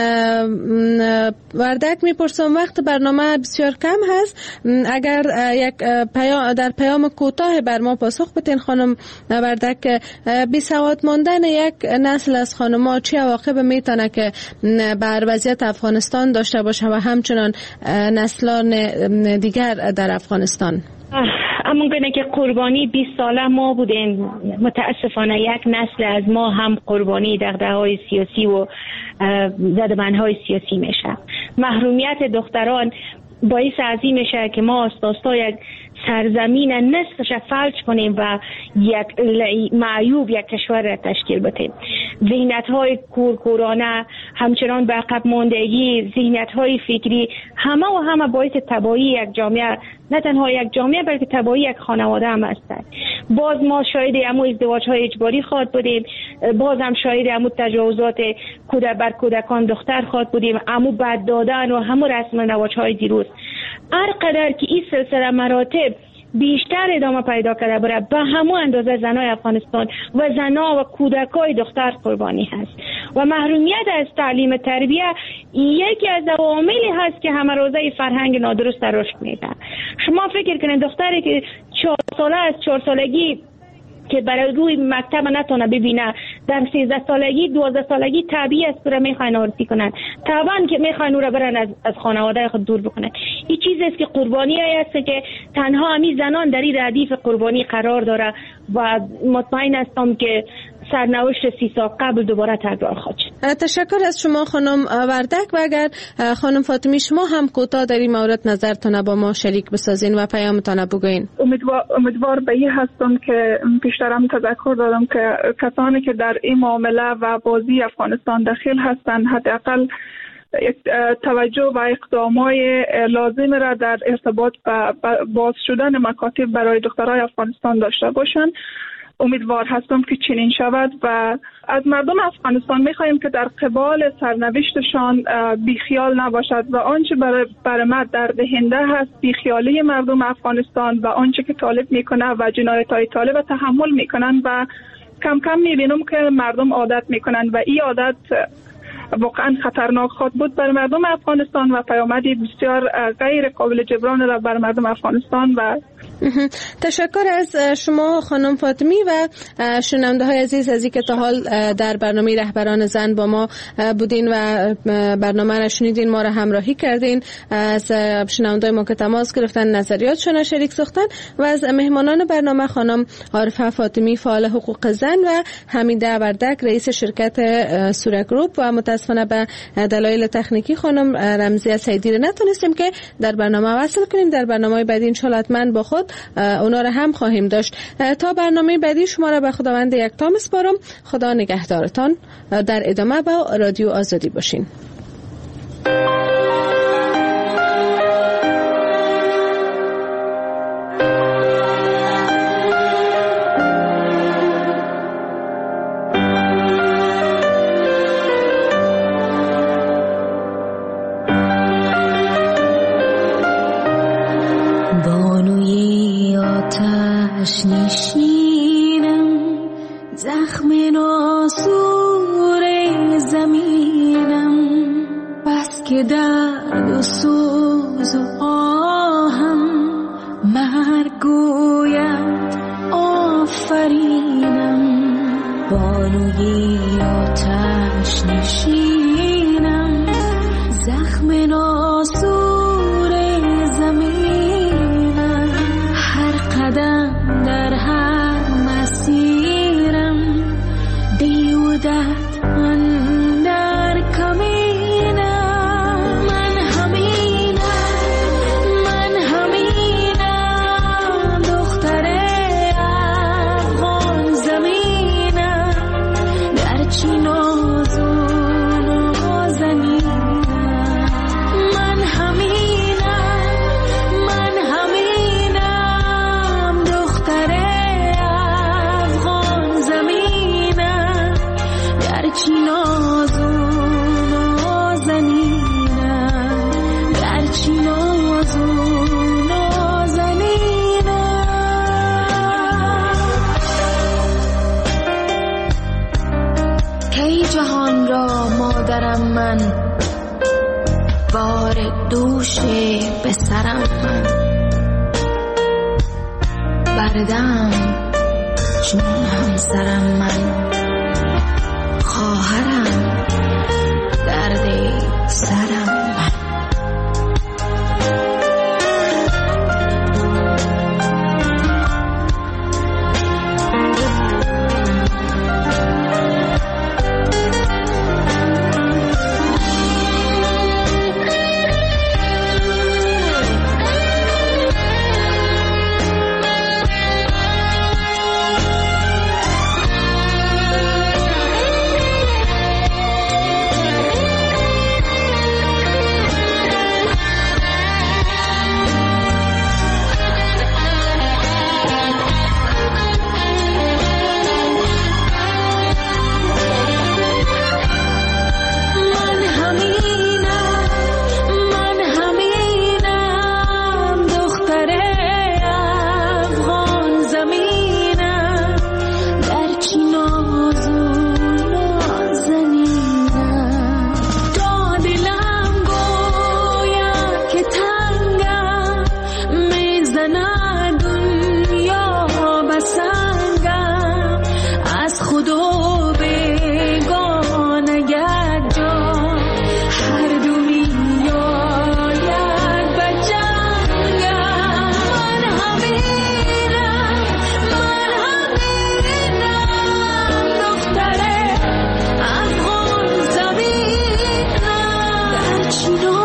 S7: وردک میپرسم. وقت برنامه بسیار کم هست، اگر یک در پیام کوتاه بر ما پاسخ بدین خانم وردک. بی‌سواد ماندن یک نسل از خانم‌ها چه عواقب میتونه که بر وضعیت افغانستان داشته باشه و همچنان نسلان دیگر در افغانستان؟
S3: همونگونه که قربانی 20 ساله ما بودیم، متاسفانه یک نسل از ما هم قربانی دغدغه‌های سیاسی و زدبندهای سیاسی میشه. محرومیت دختران باعث عظیم میشه که ما اساسا یک سرزمین نصفش فلج کنیم و یک معیوب یک کشور را تشکیل بدیم. ذهنیت‌های کورکورانه، همچنان به عقب ماندگی، ذهنیت‌های فکری، همه باعث تباهی یک جامعه، نه تنها یک جامعه بلکه تباهی یک خانواده هم هستند. باز ما شاهد امو ازدواج‌های اجباری خواهد بودیم، باز هم شاهد امو تجاوزات بر کودکان دختر خواهد بودیم، امو بد دادن و همو رسم و رواج‌های دیروز. هر قدر که این سلسله مراتب بیشتر ادامه پیدا کرده بره، به همون اندازه زنای افغانستان و زنا و کودکای دختر قربانی هست و محرومیت از تعلیم تربیه یکی از عواملی هست که همه روزه فرهنگ نادرست رشد میده. شما فکر کنید دختری که 4 ساله از 4 سالگی که برای روی مکتب نتونه ببینه، در 13 سالگی 12 سالگی طبیعی است که میخواین آرزی کنن، طبعا که میخواین او را برن از خانواده خود دور بکنن. این چیزی است که قربانی است که تنها همین زنان در این ردیف قربانی قرار داره و مطمئن هستم که سرنوشت 30 سال قبل دوباره تکرار خواهد شد.
S7: تشکر از شما خانم وردک و اگر خانم فاطمی شما هم کوتاه در این مورد نظرتون با ما شریک بسازین و پیامتون بگوین.
S8: امیدوار به این هستم که پیشترم تذکر دادم که کسانی که در این معامله و بازی افغانستان داخل هستند حداقل توجه و اقدامات لازم را در ارتباط با باز شدن مکاتب برای دخترای افغانستان داشته باشند. امیدوار هستم که چنین شود و از مردم افغانستان میخواهیم که در قبال سرنوشتشان بیخیال نباشد و آنچه برای ما درد دهنده هست بیخیالی مردم افغانستان و آنچه که طالب میکنه و جنایت‌های طالب تحمل میکنن و کم کم میبینم که مردم عادت میکنن و این عادت واقعا خطرناک خواهد بود برای مردم افغانستان و پیامدی بسیار غیر قابل جبران را بر مردم افغانستان. و
S7: تشکر از شما خانم فاطمی و شنونده های عزیز از اینکه تا حال در برنامه رهبران زن با ما بودین و برنامه را شنیدین، ما را همراهی کردین، از شنونده ما که تماس گرفتن نظریاتشون شریک ساختن و از مهمانان برنامه خانم عارفه فاطمی فعال حقوق زن و حمیده وردک رئیس شرکت سوره گروپ و متاسفانه به دلایل تکنیکی خانم رمزیه سیدی را نتونستیم که در برنامه وصل کنیم. در برنامه بعدی ان شاء الله حتما با خود اونا را هم خواهیم داشت. تا برنامه بعدی شما را به خداوند یکتا میسپارم. خدا نگهدارتان. در ادامه با رادیو آزادی باشین.
S9: نشینم زخم ناسور زمینم، بس که درد و سوز و آهم مرگ گوید آفرینم. بانوی آتش نشینم زخم ناسور زمینم، هر قدم در هر مسیرم دیودت اندر کمینم. من همینم دختر افغان زمینم، در چی ناز و نازنینم. من همینم دختر افغان زمینم، در چی ناز و نازنینم، در چی ناز و نازنینم. کی جهان را مادرم من، بار دوش به سرم من، بردم چون همسرم من، خواهرم درد سرم من. آشنا